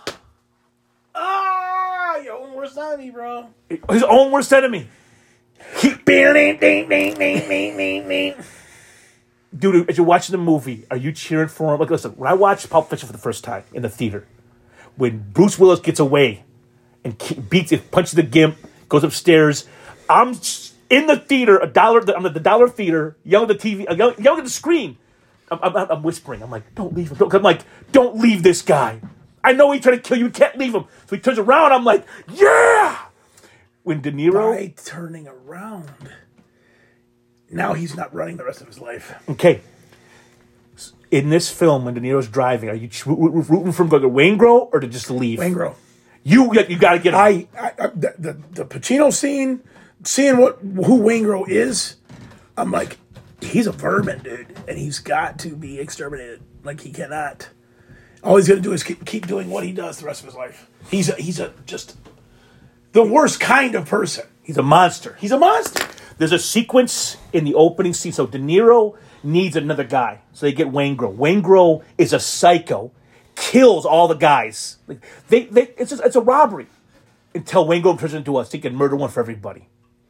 Ah, your own worst enemy, bro. His own worst enemy. He, Ding, ding, ding, ding, ding, ding, ding. dude, as you're watching the movie, are you cheering for him? Like, listen, when I watched Pulp Fiction for the first time in the theater, when Bruce Willis gets away and ke- beats it, punches the gimp, goes upstairs, I'm s- in the theater, a dollar, I'm at the dollar theater, yelling at the T V, yelling, yelling at the screen. I'm, I'm, I'm whispering. I'm like, don't leave him. Don't, I'm like, don't leave this guy. I know he's trying to kill you. You can't leave him. So he turns around. I'm like, yeah. When De Niro, By turning around, now he's not running the rest of his life. okay, in this film, when De Niro's driving, are you ch- rooting for him to go to Wayne Grow or to just leave? Wayne Grow. You, you got to get him. I, I, I the, the the Pacino scene, seeing what who Wayne Grow is, I'm like, he's a vermin, dude, and he's got to be exterminated. Like, he cannot. All he's gonna do is keep, keep doing what he does the rest of his life. He's a, he's a just the worst kind of person. He's a monster. He's a monster. There's a sequence in the opening scene. So De Niro needs another guy. So they get Waingro. Waingro is a psycho, kills all the guys. Like, they, they, it's, just, it's a robbery until Waingro turns into us. He can murder one for everybody.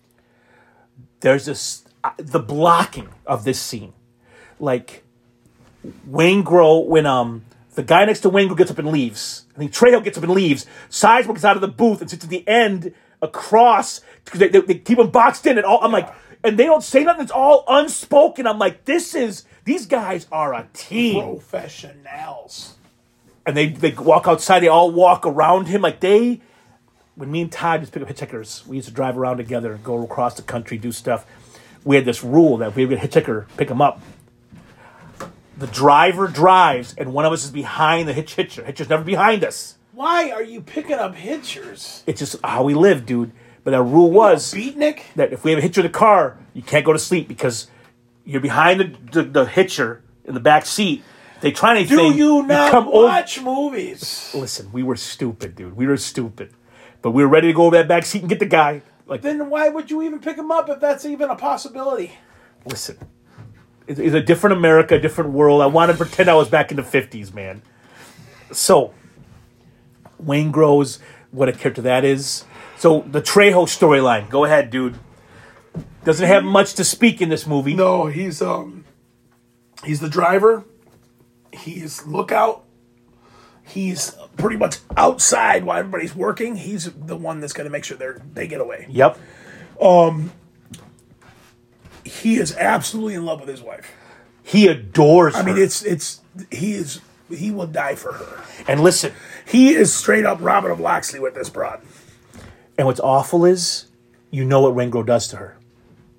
There's this, uh, the blocking of this scene. Like, Waingro, when um the guy next to Waingro gets up and leaves. I think Trejo gets up and leaves. Sizemore gets out of the booth and sits at the end across because they, they, they keep him boxed in and all. I'm yeah. like, and they don't say nothing. It's all unspoken. I'm like, this is these guys are a team, professionals. And they they walk outside. They all walk around him like they. When me and Todd used to pick up hitchhikers, we used to drive around together and go across the country, do stuff. We had this rule that if we would get a hitchhiker, pick him up. The driver drives, and one of us is behind the hitch hitcher. Hitcher's never behind us. Why are you picking up hitchers? It's just how we live, dude. But our rule was beatnik? that if we have a hitcher in the car, you can't go to sleep because you're behind the, the, the hitcher in the back seat. They try anything. Do you not you watch over. movies? Listen, we were stupid, dude. We were stupid. But we were ready to go over that back seat and get the guy. Like, then why would you even pick him up if that's even a possibility? Listen. It's a different America, a different world. I want to pretend I was back in the fifties, man. So, Waingro's, what a character that is. So, the Trejo storyline. Go ahead, dude. Doesn't have much to speak in this movie. No, he's um, he's the driver. He's lookout. He's pretty much outside while everybody's working. He's the one that's going to make sure they they get away. Yep. Um. He is absolutely in love with his wife. He adores her. I mean, it's it's he is he will die for her. And listen, he is straight up Robin of Locksley with this broad. And what's awful is, you know what Waingro does to her.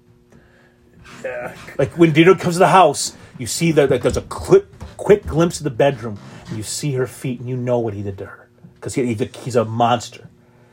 Yeah. Like when Dino comes to the house, you see that like, there's a quick quick glimpse of the bedroom, and you see her feet, and you know what he did to her because he, he's, a, he's a monster.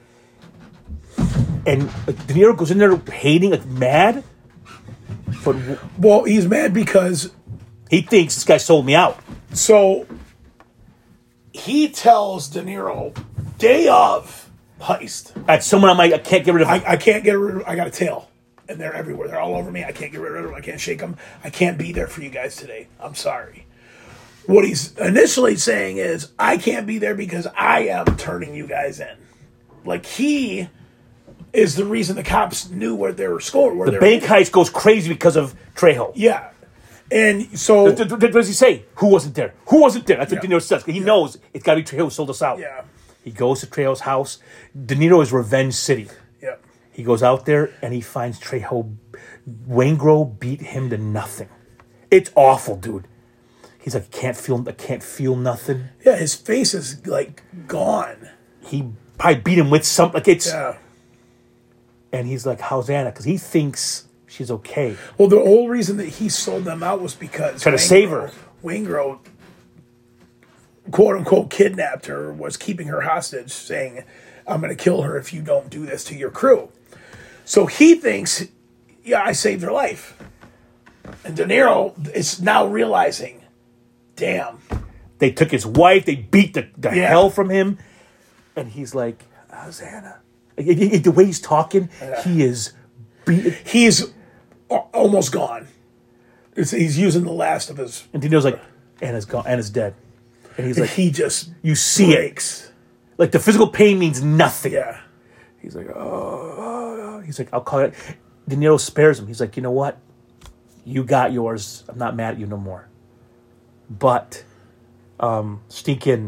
And like, De Niro goes in there hating, like mad. But well, he's mad because he thinks this guy sold me out. So he tells De Niro day of heist. That's someone I'm like, I can't get rid of. I, I can't get rid of. I got a tail, and they're everywhere. They're all over me. I can't get rid of them. I can't shake them. I can't be there for you guys today. I'm sorry. What he's initially saying is, I can't be there because I am turning you guys in. Like he is the reason the cops knew where they were scored. Where the bank heist goes crazy because of Trejo. Yeah. And so... What does he say? Who wasn't there? Who wasn't there? That's what yeah. De Niro says. He yeah. knows it's got to be Trejo who sold us out. Yeah. He goes to Trejo's house. De Niro is Revenge City. Yeah. He goes out there and he finds Trejo. Waingro beat him to nothing. It's awful, dude. He's like, can't feel, I can't feel nothing. Yeah, his face is like gone. He probably beat him with something. Like it's... Yeah. And he's like, how's Anna? Because he thinks she's okay. Well, the whole reason that he sold them out was because... Trying to save her. Waingro, quote-unquote, kidnapped her, was keeping her hostage, saying, I'm going to kill her if you don't do this to your crew. So he thinks, yeah, I saved her life. And De Niro is now realizing, damn. They took his wife. They beat the, the yeah. hell from him. And he's like, how's Anna? The way he's talking, yeah. he is... Be- he's almost gone. It's, he's using the last of his... And Dino's like, Anna's gone. Anna's dead. And he's and like... He just You see breaks. It. Like, the physical pain means nothing. Yeah. He's like, oh, oh. He's like, I'll call it... De Niro spares him. He's like, you know what? You got yours. I'm not mad at you no more. But, um, Stinkin...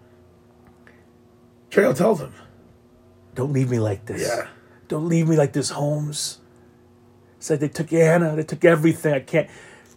Trejo tells him. Don't leave me like this. Yeah. Don't leave me like this, Holmes. It's like they took Anna. They took everything. I can't...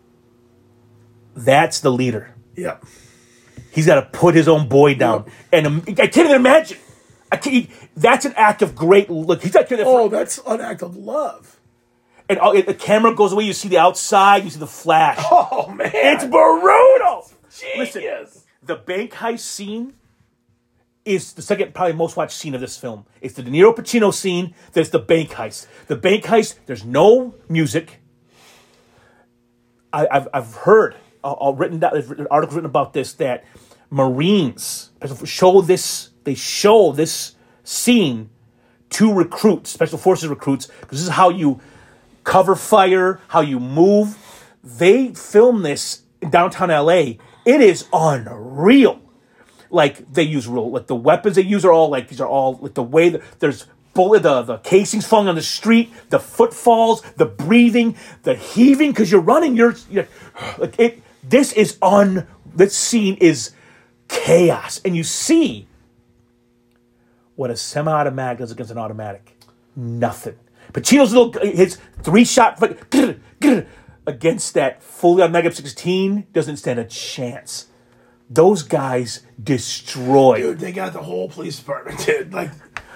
That's the leader. Yeah. He's got to put his own boy down. Yep. And um, I can't even imagine. I can't, that's an act of great... Look, he's not there Oh, for, that's an act of love. And uh, the camera goes away. You see the outside. You see the flash. Oh, man. It's brutal. Genius. Listen, the bank heist scene is the second probably most watched scene of this film. It's the De Niro Pacino scene. There's the bank heist. The bank heist, there's no music. I, I've I've heard uh, uh, written down there's articles written about this that Marines show this they show this scene to recruits, special forces recruits, because this is how you cover fire, how you move. They film this in downtown L A. It is unreal. Like they use real, like the weapons they use are all like these are all like the way that there's bullet, the the casings falling on the street, the footfalls, the breathing, the heaving because you're running. You're, you're like it. This is un. This scene is chaos, and you see what a semi-automatic does against an automatic. Nothing. Pacino's little his three shot against that fully on Mega sixteen doesn't stand a chance. Those guys destroy. Dude, they got the whole police department, dude. Like,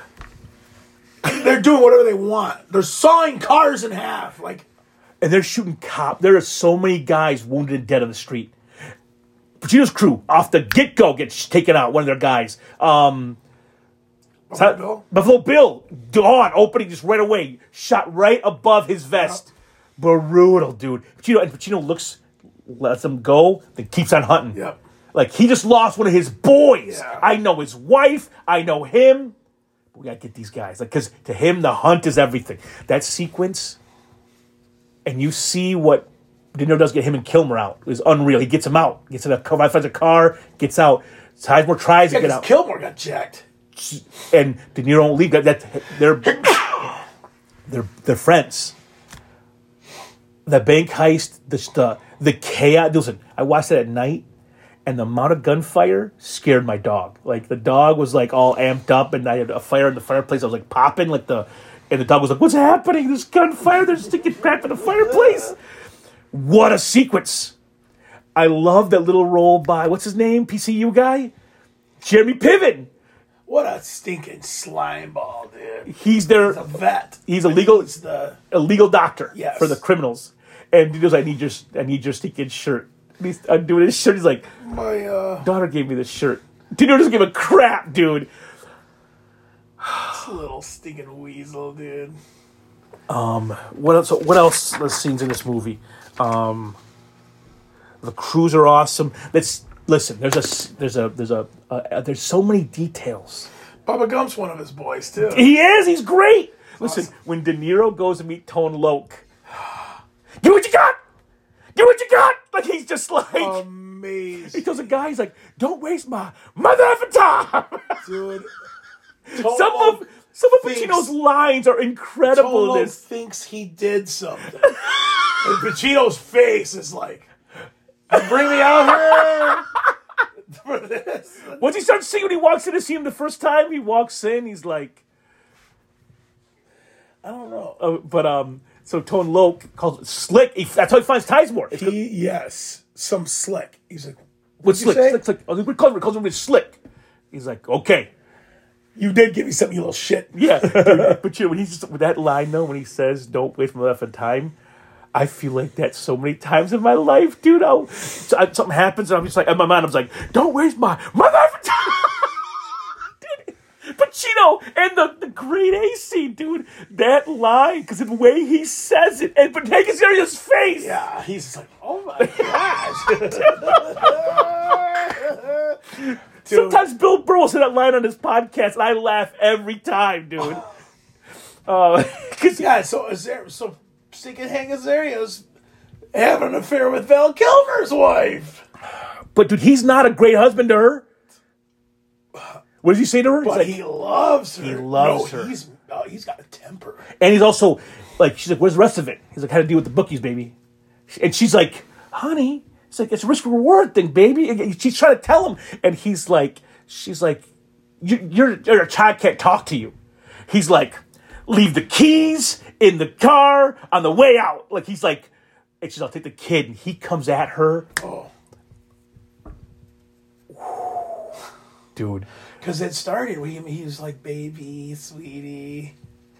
they're doing whatever they want. They're sawing cars in half. Like, and they're shooting cops. There are so many guys wounded and dead on the street. Pacino's crew, off the get-go, gets taken out. One of their guys. Um, Buffalo Bill? Buffalo Bill, dawn, opening just right away. Shot right above his vest. Yep. Brutal, dude. Pacino, and Pacino looks, lets him go, then keeps on hunting. Yep. Like, he just lost one of his boys. Yeah. I know his wife. I know him. We got to get these guys. Like, because to him, the hunt is everything. That sequence, and you see what De Niro does get him and Kilmer out. Is unreal. He gets him out. Gets in a car, finds a car, gets out. Sizemore tries yeah, to get out. Kilmer got jacked. And De Niro won't leave. That, that they're, they're, they're friends. The bank heist, the, the, the chaos. Listen, I watched that at night. And the amount of gunfire scared my dog. Like, the dog was, like, all amped up, and I had a fire in the fireplace. I was, like, popping, like, the... And the dog was like, what's happening? There's gunfire. There's sticking crap in the fireplace. What a sequence. I love that little roll by, what's his name? P C U guy? Jeremy Piven. What a stinking slime ball, dude. He's their... He's a vet. He's a legal, he's the, a legal doctor yes. for the criminals. And he goes, I need your, I need your stinking shirt. He's undoing his shirt. He's like, my uh, daughter gave me this shirt. De Niro doesn't give a crap, dude. This little stinking weasel, dude. Um, what else? What else? The scenes in this movie. Um, the crews are awesome. Let's listen. There's a there's a there's a uh, there's so many details. Bubba Gump's one of his boys too. He is. He's great. Listen, Awesome. when De Niro goes to meet Tone Loc, get what you got. Get what you got. Like he's just like amazing. He tells a guy, he's like, "Don't waste my mother effing time, dude." Some of some of Pacino's lines are incredible. Tolo in this thinks he did something, and Pacino's face is like, "Bring me out here for this." Once he starts singing, when he walks in to see him the first time, he walks in, he's like, I don't know, uh, but um. So Tone Loc calls it slick. He, that's how he finds Sizemore. It's he yes, some slick. He's like, what's slick? Slick, slick. Oh, we call him, calls him slick. He's like, okay. You did give me something, you little shit. Yeah, dude, but you know, when he's just with that line though, when he says, "Don't waste my effing time," I feel like that so many times in my life, dude. I'll, something happens and I'm just like, in my mind, I'm just like, "Don't waste my mother effing time." Pacino and the, the grade A scene, dude. That line, because of the way he says it, and but take his face. Yeah, he's just like, oh my gosh. Sometimes Bill Burr will say that line on his podcast, and I laugh every time, dude. uh, cause yeah, so Azaria, so stinking Hank Azaria's having an affair with Val Kilmer's wife. But dude, he's not a great husband to her. What does he say to her? But like, he loves her. He loves no, her. He's, oh, he's got a temper. And he's also, like, she's like, where's the rest of it? He's like, how to deal with the bookies, baby. And she's like, honey, it's like, it's a risk-reward thing, baby. And she's trying to tell him. And he's like, she's like, you, you're, your child can't talk to you. He's like, leave the keys in the car on the way out. Like, he's like, and she's, I'll take the kid. And he comes at her. Oh. Dude. Because it started with him, he was like, baby, sweetie.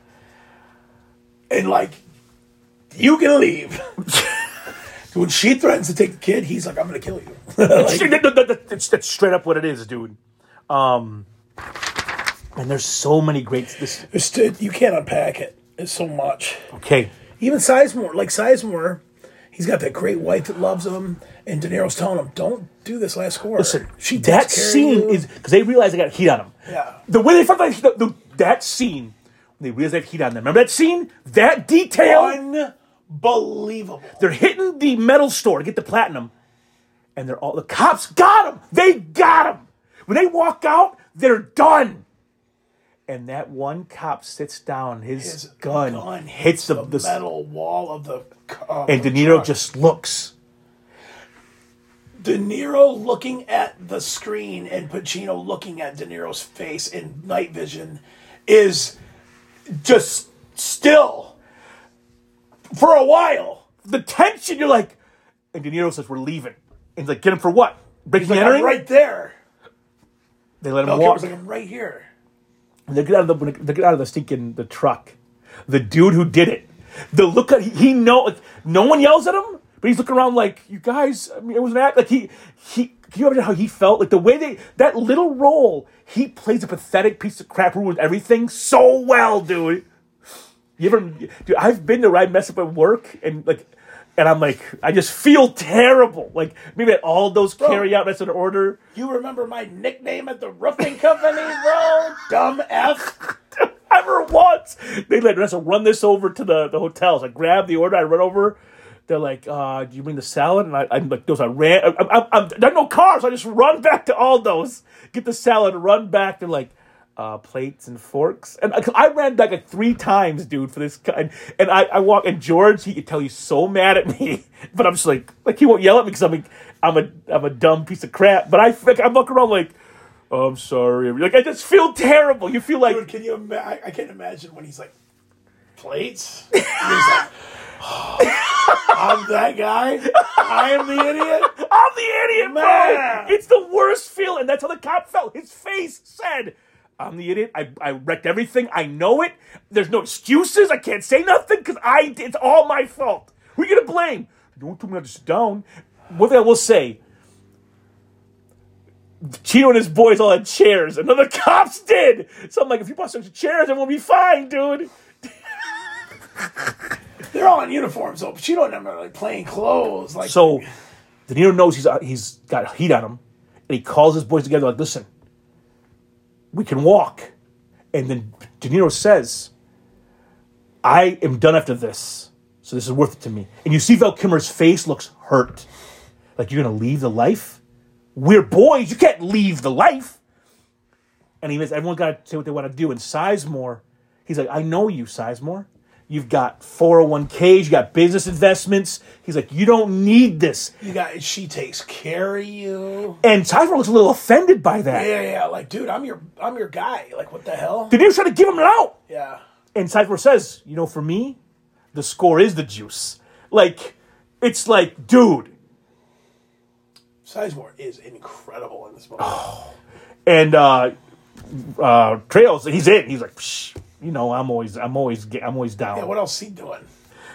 And like, you can leave. When she threatens to take the kid, he's like, I'm going to kill you. Like, that's, that's straight up what it is, dude. Um, and there's so many great... This, it's, you can't unpack it. It's so much. Okay. Even Sizemore. Like Sizemore, He's got that great wife that loves him, and De Niro's telling him, "Don't do this last score." Listen, she takes that care of scene you. is because they realize they got heat on them. Yeah. The way they fuck like the, the, that scene, when they realize they have heat on them. Remember that scene? That detail. Unbelievable. They're hitting the metal store to get the platinum, and they're all the cops got him. They got him. When they walk out, they're done. And that one cop sits down. His, His gun, gun hits the, the the metal wall of the. Of and the De Niro truck. just looks. De Niro looking at the screen and Pacino looking at De Niro's face in night vision is just still for a while. The tension. You're like, and De Niro says, "We're leaving." And he's like, "Get him for what? Breaking Like, and I'm entering?" right there. They let him Mel walk. Gibson's like, I'm right here. And they get out of the when they get out of the stinking the truck. The dude who did it, the look at he, he know like, no one yells at him, but he's looking around like, you guys. I mean, it was an act like he he. Can you imagine how he felt? Like the way they that little role, he plays a pathetic piece of crap who ruins everything so well, dude. You ever, dude? I've been to where I mess up at work and like, and I'm like, I just feel terrible. Like maybe at all those carry out mess in order. You remember my nickname at the roofing company, bro? Dumb F. Ever once. They let us run this over to the, the hotels. I grab the order, I run over. They're like, uh, do you bring the salad? And I, I'm like, those I ran. I, I, I'm, there are no cars. So I just run back to Aldo's, get the salad, run back. They're like, uh, plates and forks. And I, I ran back like three times, dude, for this. And, and I, I walk, and George, he could tell he's so mad at me. But I'm just like, like he won't yell at me because I'm like, I'm a, I'm a dumb piece of crap. But I, like, I walk around like, oh, I'm sorry. Like, I just feel terrible. You feel like... Dude, can you ima- I, I can't imagine when he's like, plates? And he's like, oh, I'm that guy? I am the idiot? I'm the idiot, Man. bro! It's the worst feeling. That's how the cop felt. His face said, I'm the idiot. I, I wrecked everything. I know it. There's no excuses. I can't say nothing because I it's all my fault. Who are you going to blame? Don't tell me to sit down. One thing I will say, Chino and his boys all had chairs, and none of the cops did. So I'm like, if you bought some chairs, everyone will be fine, dude. They're all in uniforms, though. But you don't remember, like, plain clothes. Like, So De Niro knows he's he's got heat on him, and he calls his boys together like, listen, we can walk. And then De Niro says, I am done after this, so this is worth it to me. And you see Val Kilmer's face looks hurt. Like, you're going to leave the life? We're boys. You can't leave the life. And he says, everyone got to say what they want to do. And Sizemore, he's like, I know you, Sizemore. You've got four oh one k's. You got business investments. He's like, you don't need this. you got, she takes care of you. And Sizemore looks a little offended by that. Yeah, yeah, like, dude, I'm your, I'm your guy. Like, what the hell? De Niro's trying to give him an out. Yeah. And Sizemore says, you know, for me, the score is the juice. Like, it's like, dude. Sizemore is incredible in this movie. And uh, uh, Trails, he's in. He's like, Psh, you know, I'm always, I'm always, I'm always down. Yeah, what else is he doing?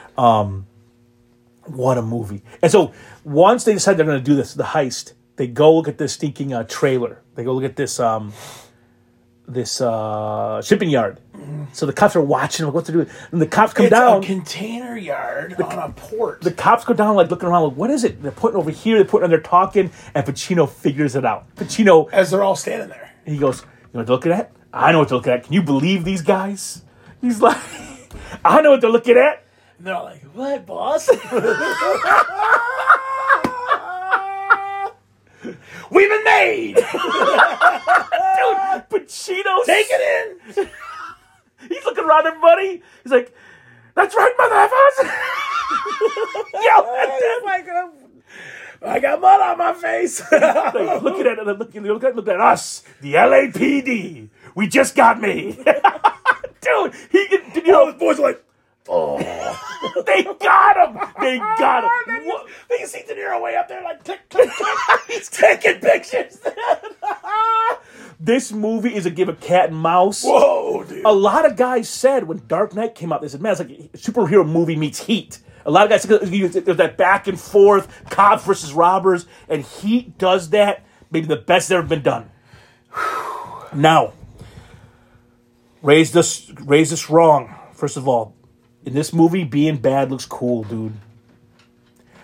What a movie! And so once they decide they're going to do this, the heist, they go look at this stinking uh, trailer. They go look at this, um, this uh, shipping yard. So the cops are watching like, what to do. And the cops come It's down. a container yard on a port. The cops go down, like looking around, like, what is it? They're putting over here. They're putting on. They're talking, and Pacino figures it out. Pacino, As they're all standing there. he goes, "You know what they're looking at? I know what they're looking at. Can you believe these guys?" He's like, "I know what they're looking at." And they're all like, what, boss? We've been made! Dude, Pacino's Take it in! He's looking around everybody. He's like, "That's right, motherfuckers!" Yell at them. Like, I got mud on my face. Like, looking at it, looking, looking, at, looking at us, the L A P D. We just got me, dude. He, you know, All the boys are like, oh. they got him. They got him. Then you, What? then you see De Niro way up there, like, tick, tick, tick. He's taking pictures. This movie is a game of cat and mouse. Whoa, dude. A lot of guys said when Dark Knight came out, they said, "Man, it's like a superhero movie meets Heat." A lot of guys said there's that back and forth, cops versus robbers, and Heat does that. Maybe the best that's ever been done. Now, raise this, raise this wrong. First of all, in this movie, being bad looks cool, dude.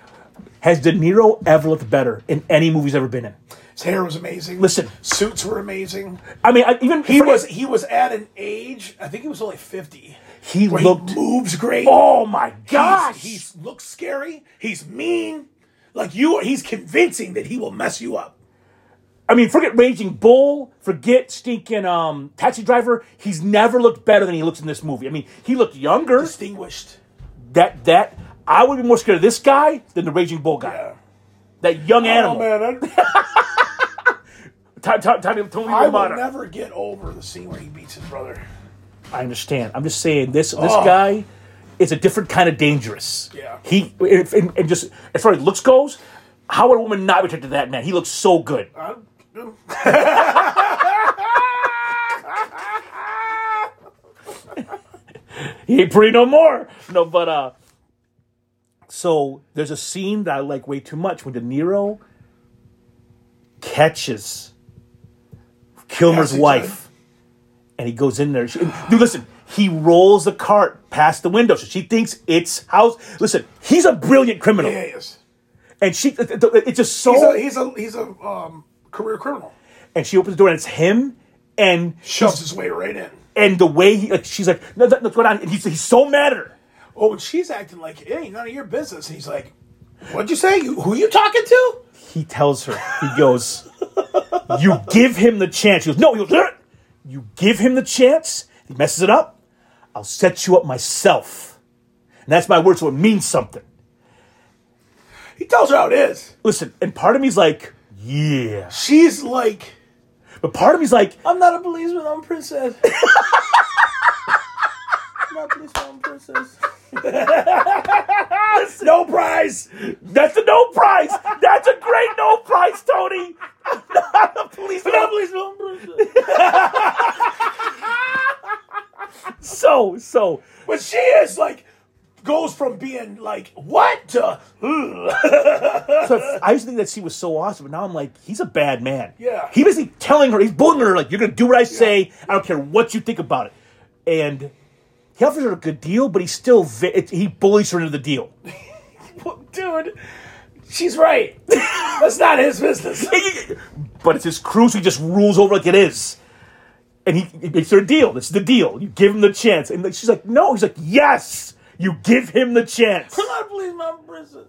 Has De Niro ever looked better in any movie he's ever been in? His hair was amazing. Listen. Suits were amazing. I mean, I, even He was he was at an age, I think he was only fifty. he where looked. He moves great. Oh my gosh! He's, he looks scary. He's mean. Like you, he's convincing that he will mess you up. I mean, forget Raging Bull, forget stinking um, Taxi Driver. He's never looked better than he looks in this movie. I mean, he looked younger. Distinguished. That that I would be more scared of this guy than the Raging Bull guy. Yeah. That young animal. Oh man, I, Time, time, time, tell me I about will it. never get over the scene where he beats his brother. I understand. I'm just saying this this Oh. guy is a different kind of dangerous. Yeah. He and, and, and just as far as looks goes, how would a woman not be attracted to that man? He looks so good. I, He ain't pretty no more. No, but uh so there's a scene that I like way too much when De Niro catches Kilmer's Yes, he wife and he goes in there. She, dude, listen, he rolls the cart past the window so she thinks it's house. Listen, he's a brilliant criminal. yeah, he is. And she it's just so He's a he's a he's a um, career criminal. and she opens the door and it's him and Shoves his way right in. and the way he like she's like no, no, what's going on? And he's he's so mad at her. Oh, and she's acting like it ain't none of your business. And he's like, "What'd you say? You, who you talking to?" He tells her, he goes, you give him the chance. He goes, no, he goes, "Ugh." You give him the chance, he messes it up, I'll set you up myself. And that's my word, so it means something. He tells her how it is. Listen, and part of me's like, yeah. She's like, But part of me's like, "I'm not a policeman. I'm a princess." I'm not a policeman. I'm a princess. No prize. that's a no prize. That's a great no prize, Tony. I'm not a policeman. I'm not a policeman. I'm a princess. So, so. But she is like, goes from being like, what to, ugh. So I used to think that scene was so awesome, but now I'm like, he's a bad man. Yeah. He basically telling her, he's bullying her, like, you're going to do what I say. I don't care what you think about it. And he offers her a good deal, but he still, vi- it, he bullies her into the deal. Dude, she's right. That's not his business. But it's his crew, so he just rules over like it is. And he, he makes her a deal. That's the deal. You give him the chance. And like, she's like, no. He's like, yes. You give him the chance. I'm not a policeman. I'm a princess.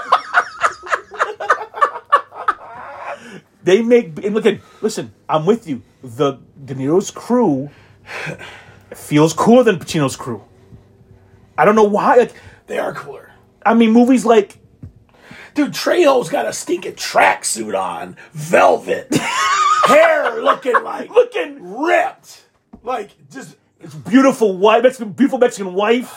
They make, and look at, listen, I'm with you. The De Niro's crew feels cooler than Pacino's crew. I don't know why. Like, They are cooler. I mean, movies like, Dude, Trejo's got a stinking tracksuit on, velvet, hair looking like looking ripped, like just beautiful wife, Mexican, beautiful Mexican wife.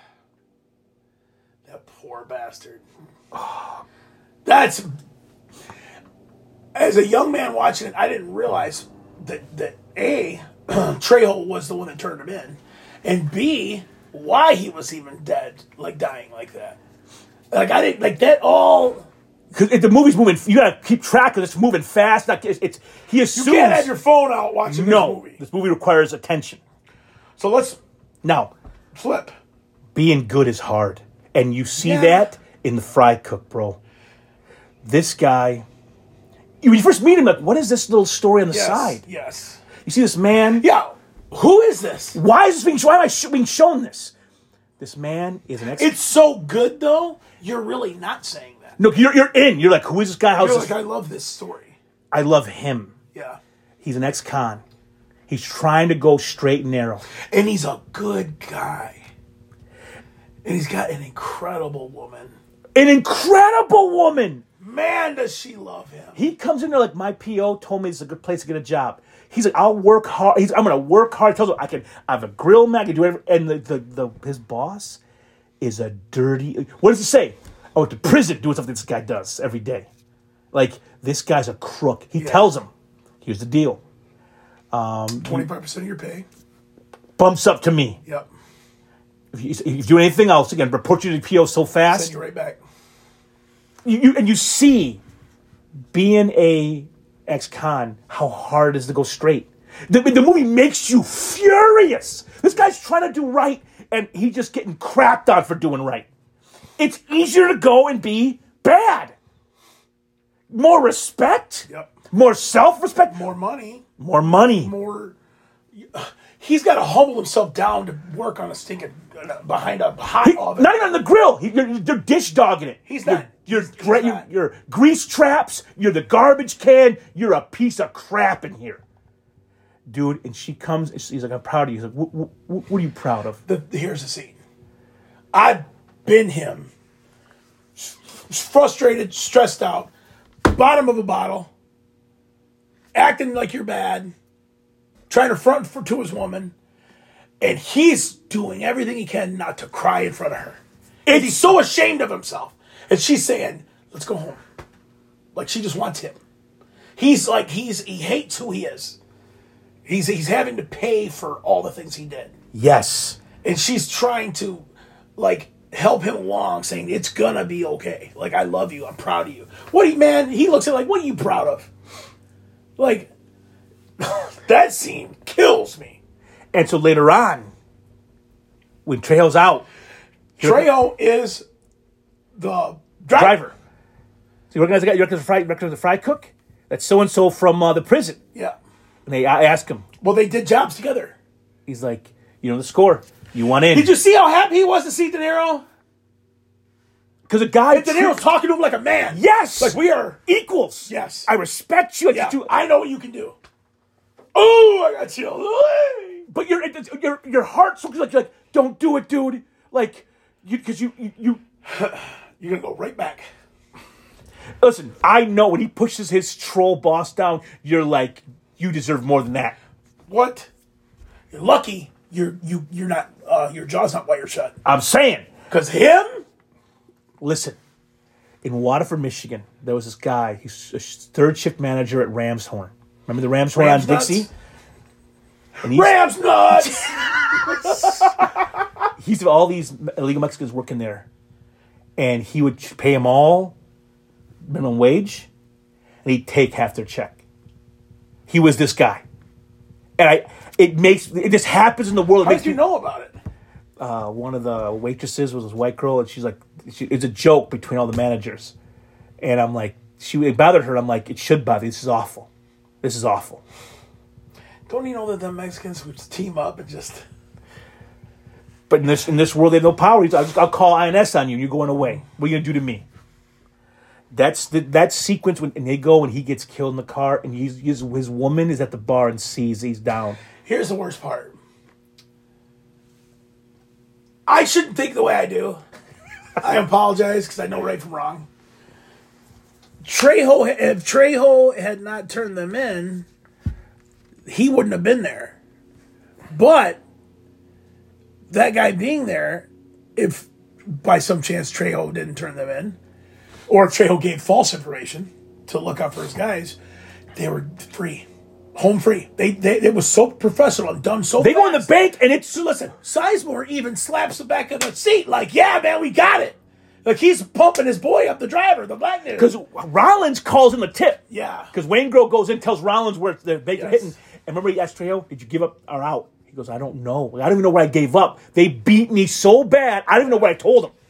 that poor bastard. That's as a young man watching it, I didn't realize that that A, Trejo was the one that turned him in, and B, why he was even dead, like dying like that. Like I didn't like that all. Because the movie's moving, you gotta keep track of this. Moving fast. Not it's, it's he assumes. You can't have your phone out watching no, this movie. this movie requires attention. So let's Now, flip. being good is hard, and you see Yeah. that in the Fry Cook, bro. This guy, when you first meet him, like, what is this little story on the Yes. side? Yes. You see this man. Yeah. Who is this? Why is this being? Why am I sh- being shown this? This man is an ex. It's so good though. You're really not saying that. No, you're you're in. You're like, who is this guy? How's You're this? like, I love this story. I love him. Yeah. He's an ex-con. He's trying to go straight and narrow. And he's a good guy. And he's got an incredible woman. An incredible woman. Man, does she love him. He comes in there like, my P O told me it's a good place to get a job. He's like, I'll work hard. He's, I'm going to work hard. He tells him I can. I have a grill man. I can do whatever. And the, the, the his boss is a dirty. What does he say? I went to prison doing something this guy does every day. Like, this guy's a crook. He Yeah. tells him, here's the deal. twenty-five percent of your pay. Bumps up to me. Yep. If you, if you do anything else, again, report you to the P O so fast. Send you right back. You, you, and you see, being a ex-con, how hard it is to go straight. The, the movie makes you furious. This guy's trying to do right, and he's just getting crapped on for doing right. It's easier to go and be bad. More respect. Yep. More self-respect. More money. More money. More. He's got to humble himself down to work on a stinking behind a hot He- oven. not even on the grill. He, you're, you're dish dogging it. He's You're- not. You're, He's- he's gra- not. you're, you're grease traps. You're the garbage can. You're a piece of crap in here, dude. And she comes. And she's like, "I'm proud of you." He's like, "What, what, what are you proud of?" The, here's the scene. I've been him. S- Frustrated, stressed out, bottom of a bottle, acting like you're bad, trying to front for, to his woman, and he's doing everything he can not to cry in front of her. And he's so ashamed of himself. And she's saying, let's go home. Like she just wants him. He's like, he's he hates who he is. He's he's having to pay for all the things he did. Yes. And she's trying to, like, help him along, saying, it's gonna be okay. Like, I love you. I'm proud of you. What do you, man, he looks at like, what are you proud of? Like, that scene kills me. And so later on, when Trejo's out, Trejo is the driver. driver. So you recognize the guy? You recognize the fry, you recognize the fry cook? That's so and so from uh, the prison. Yeah. And they I ask him. Well, they did jobs together. He's like, "You know the score. You want in." Did you see how happy he was to see De Niro? Because a guy. De Niro's talking to him like a man. Yes. Like we are. equals. Yes. I respect you. I Yeah. do- I know what you can do. Oh, I got chills. But your your your heart's like, like like don't do it, dude. Like you because you, you you You're gonna go right back. listen. I know when he pushes his troll boss down, you're like you deserve more than that. What? You're lucky. You're you you're not. Uh, your jaw's not wired shut. I'm saying. Cause him. Listen, in Waterford, Michigan, there was this guy. He's a third shift manager at Ramshorn. Remember the Ramshorn Rams on nuts. Dixie? And he's, Rams nuts. he's all these illegal Mexicans working there, and he would pay them all minimum wage, and he'd take half their check. He was this guy, and I. It makes it just happens in the world. It How makes did you me- know about it? uh, one of the waitresses was this white girl, and she's like, she, it's a joke between all the managers, and I'm like, she it bothered her. I'm like, it should bother you. This is awful. This is awful. Don't you know that the Mexicans would team up and just? But in this in this world, they have no power. He's, I'll, I'll call I N S on you. and You're going away. What are you gonna do to me? That's the, that sequence when and they go and he gets killed in the car, and he's, he's his woman is at the bar and sees he's down. Here's the worst part. I shouldn't think the way I do. I apologize because I know right from wrong. Trejo, if Trejo had not turned them in, he wouldn't have been there. But that guy being there, if by some chance Trejo didn't turn them in, or Trejo gave false information to look out for his guys, they were free. Home free. They, they It was so professional and done so They fast. go in the bank and it's So listen, Sizemore even slaps the back of the seat like, yeah, man, we got it. Like he's pumping his boy up, the driver, the black dude. because Rollins calls him the tip. Yeah. Because Wayne Grove goes in, tells Rollins where the bank are Yes. hitting, and remember he asked Trejo, "Did you give up or out?" He goes, "I don't know. I don't even know what I gave up. They beat me so bad. I don't even know what I told them."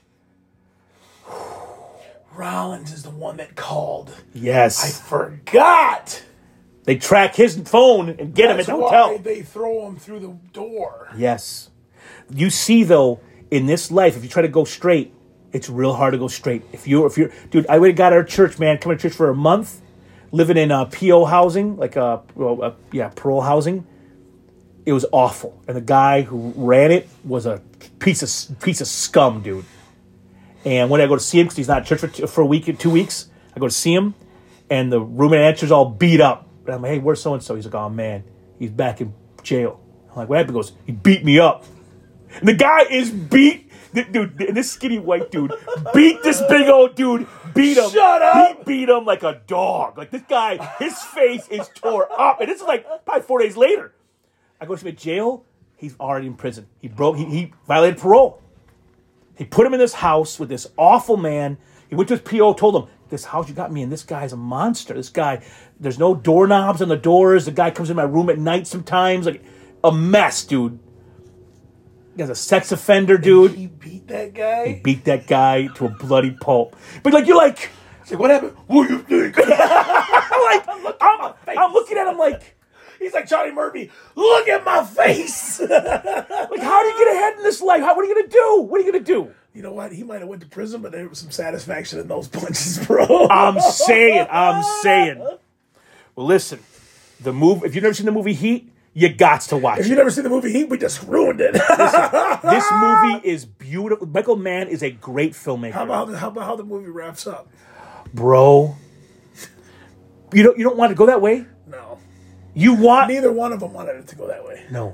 Rollins is the one that called. Yes. I forgot. They track his phone and get him That's at the why hotel. they throw him through the door. Yes. You see, though, in this life, if you try to go straight, it's real hard to go straight. If you, if you're, dude, I would have got out of church, man, coming to church for a month, living in uh, P O housing, like uh, well, uh, yeah, parole housing. It was awful, and the guy who ran it was a piece of piece of scum, dude. And when I go to see him, because he's not at church for, two, for a week or two weeks, I go to see him, and the roommate answer's all beat up. And I'm like, "Hey, where's so and so?" He's like, "Oh man, he's back in jail." I'm like, "What happened?" He goes, "He beat me up." And the guy is beat, dude. And this skinny white dude beat this big old dude. Beat him. Shut up! He beat him like a dog. Like this guy, his face is tore up, and this is like probably four days later. I go to him at jail. He's already in prison. He broke. He, he violated parole. He put him in this house with this awful man. He went to his P O, told him, "This house you got me in, this guy's a monster. This guy, there's no doorknobs on the doors. The guy comes in my room at night sometimes. Like, a mess, dude." He's a sex offender, dude. He beat that guy. He beat that guy to a bloody pulp. But like, you're like, He's like, what happened? What do you think? like, I'm, I'm looking at him like, He's like Johnny Murphy. Look at my face. like, how do you get ahead in this life? How, what are you gonna do? What are you gonna do? You know what? He might have went to prison, but there was some satisfaction in those punches, bro. I'm saying, I'm saying. Well, listen, the move. If you've never seen the movie Heat, you got to watch If it. you've never seen the movie Heat, we just ruined it. This movie is beautiful. Michael Mann is a great filmmaker. How about how about how the movie wraps up? Bro? You don't you don't want to go that way? No, You want neither one of them wanted it to go that way. no.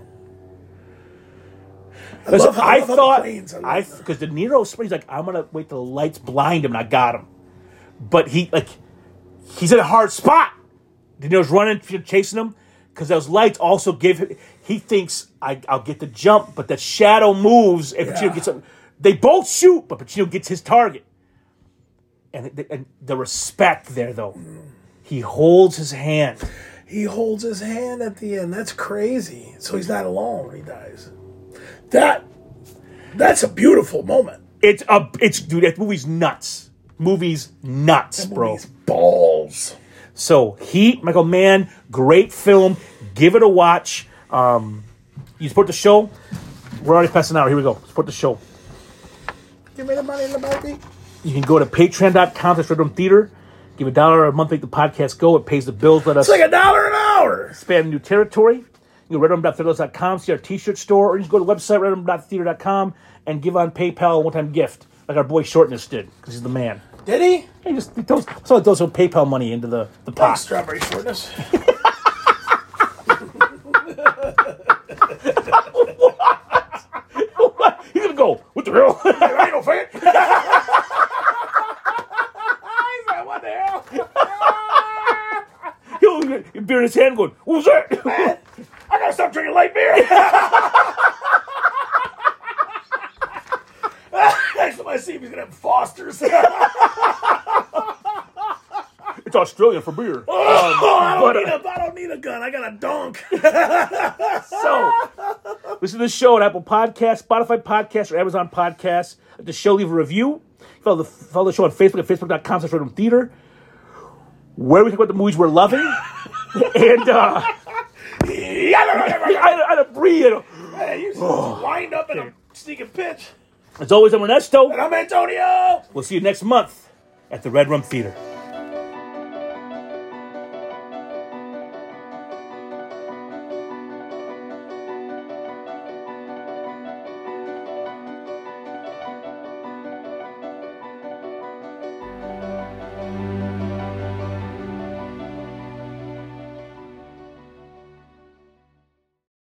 I love how, I I love how thought the planes, I love I them. because De Niro Springs like I'm gonna wait till the lights blind him and I got him, but he like he's in a hard spot. De Niro's running, chasing him because those lights also give him. He thinks I, I'll get the jump, but the shadow moves and Pacino Yeah. gets up. They both shoot, but Pacino gets his target. And the, and the respect there though, he holds his hand. He holds his hand at the end. That's crazy. So he's not alone when he dies. That that's a beautiful moment. It's a it's dude. That movie's nuts. Movie's nuts, That bro. movie's balls. So Heat, Michael Mann, great film. Give it a watch. Um, you support the show. We're already past an hour. Here we go. Support the show. Give me the money in the baby. You can go to patreon dot com slash Red Room Theater. Give a dollar a month, make the podcast go. It pays the bills. Let us It's like a dollar an hour. expand new territory. You go to red room dot theater dot com, see our t-shirt store, or you just go to the website, red room dot theater dot com, and give on PayPal a one-time gift, like our boy Shortness did, because he's the man. Did he? He just he throws, so he throws some PayPal money into the, the pot. Thanks, strawberry shortness. He's going to go, what the hell? I ain't no fan. He's like, what the hell? He'll he'll beer in his hand going, what was that? Man, I gotta stop drinking light beer. Next time I see him, he's gonna have Foster's. It's Australian for beer. Oh, I, don't but, need uh, a, I don't need a gun. I got a donk. So, listen to the show at Apple Podcasts, Spotify Podcasts, or Amazon Podcasts. Let the show leave a review. Follow the, follow the show on Facebook at facebook dot com slash Red Room Theater, where we talk about the movies we're loving. And, uh, I, I don't breathe. You know. Hey, you just wind up in a sneaking pitch. As always, I'm Ernesto. And I'm Antonio. We'll see you next month at the Red Room Theater.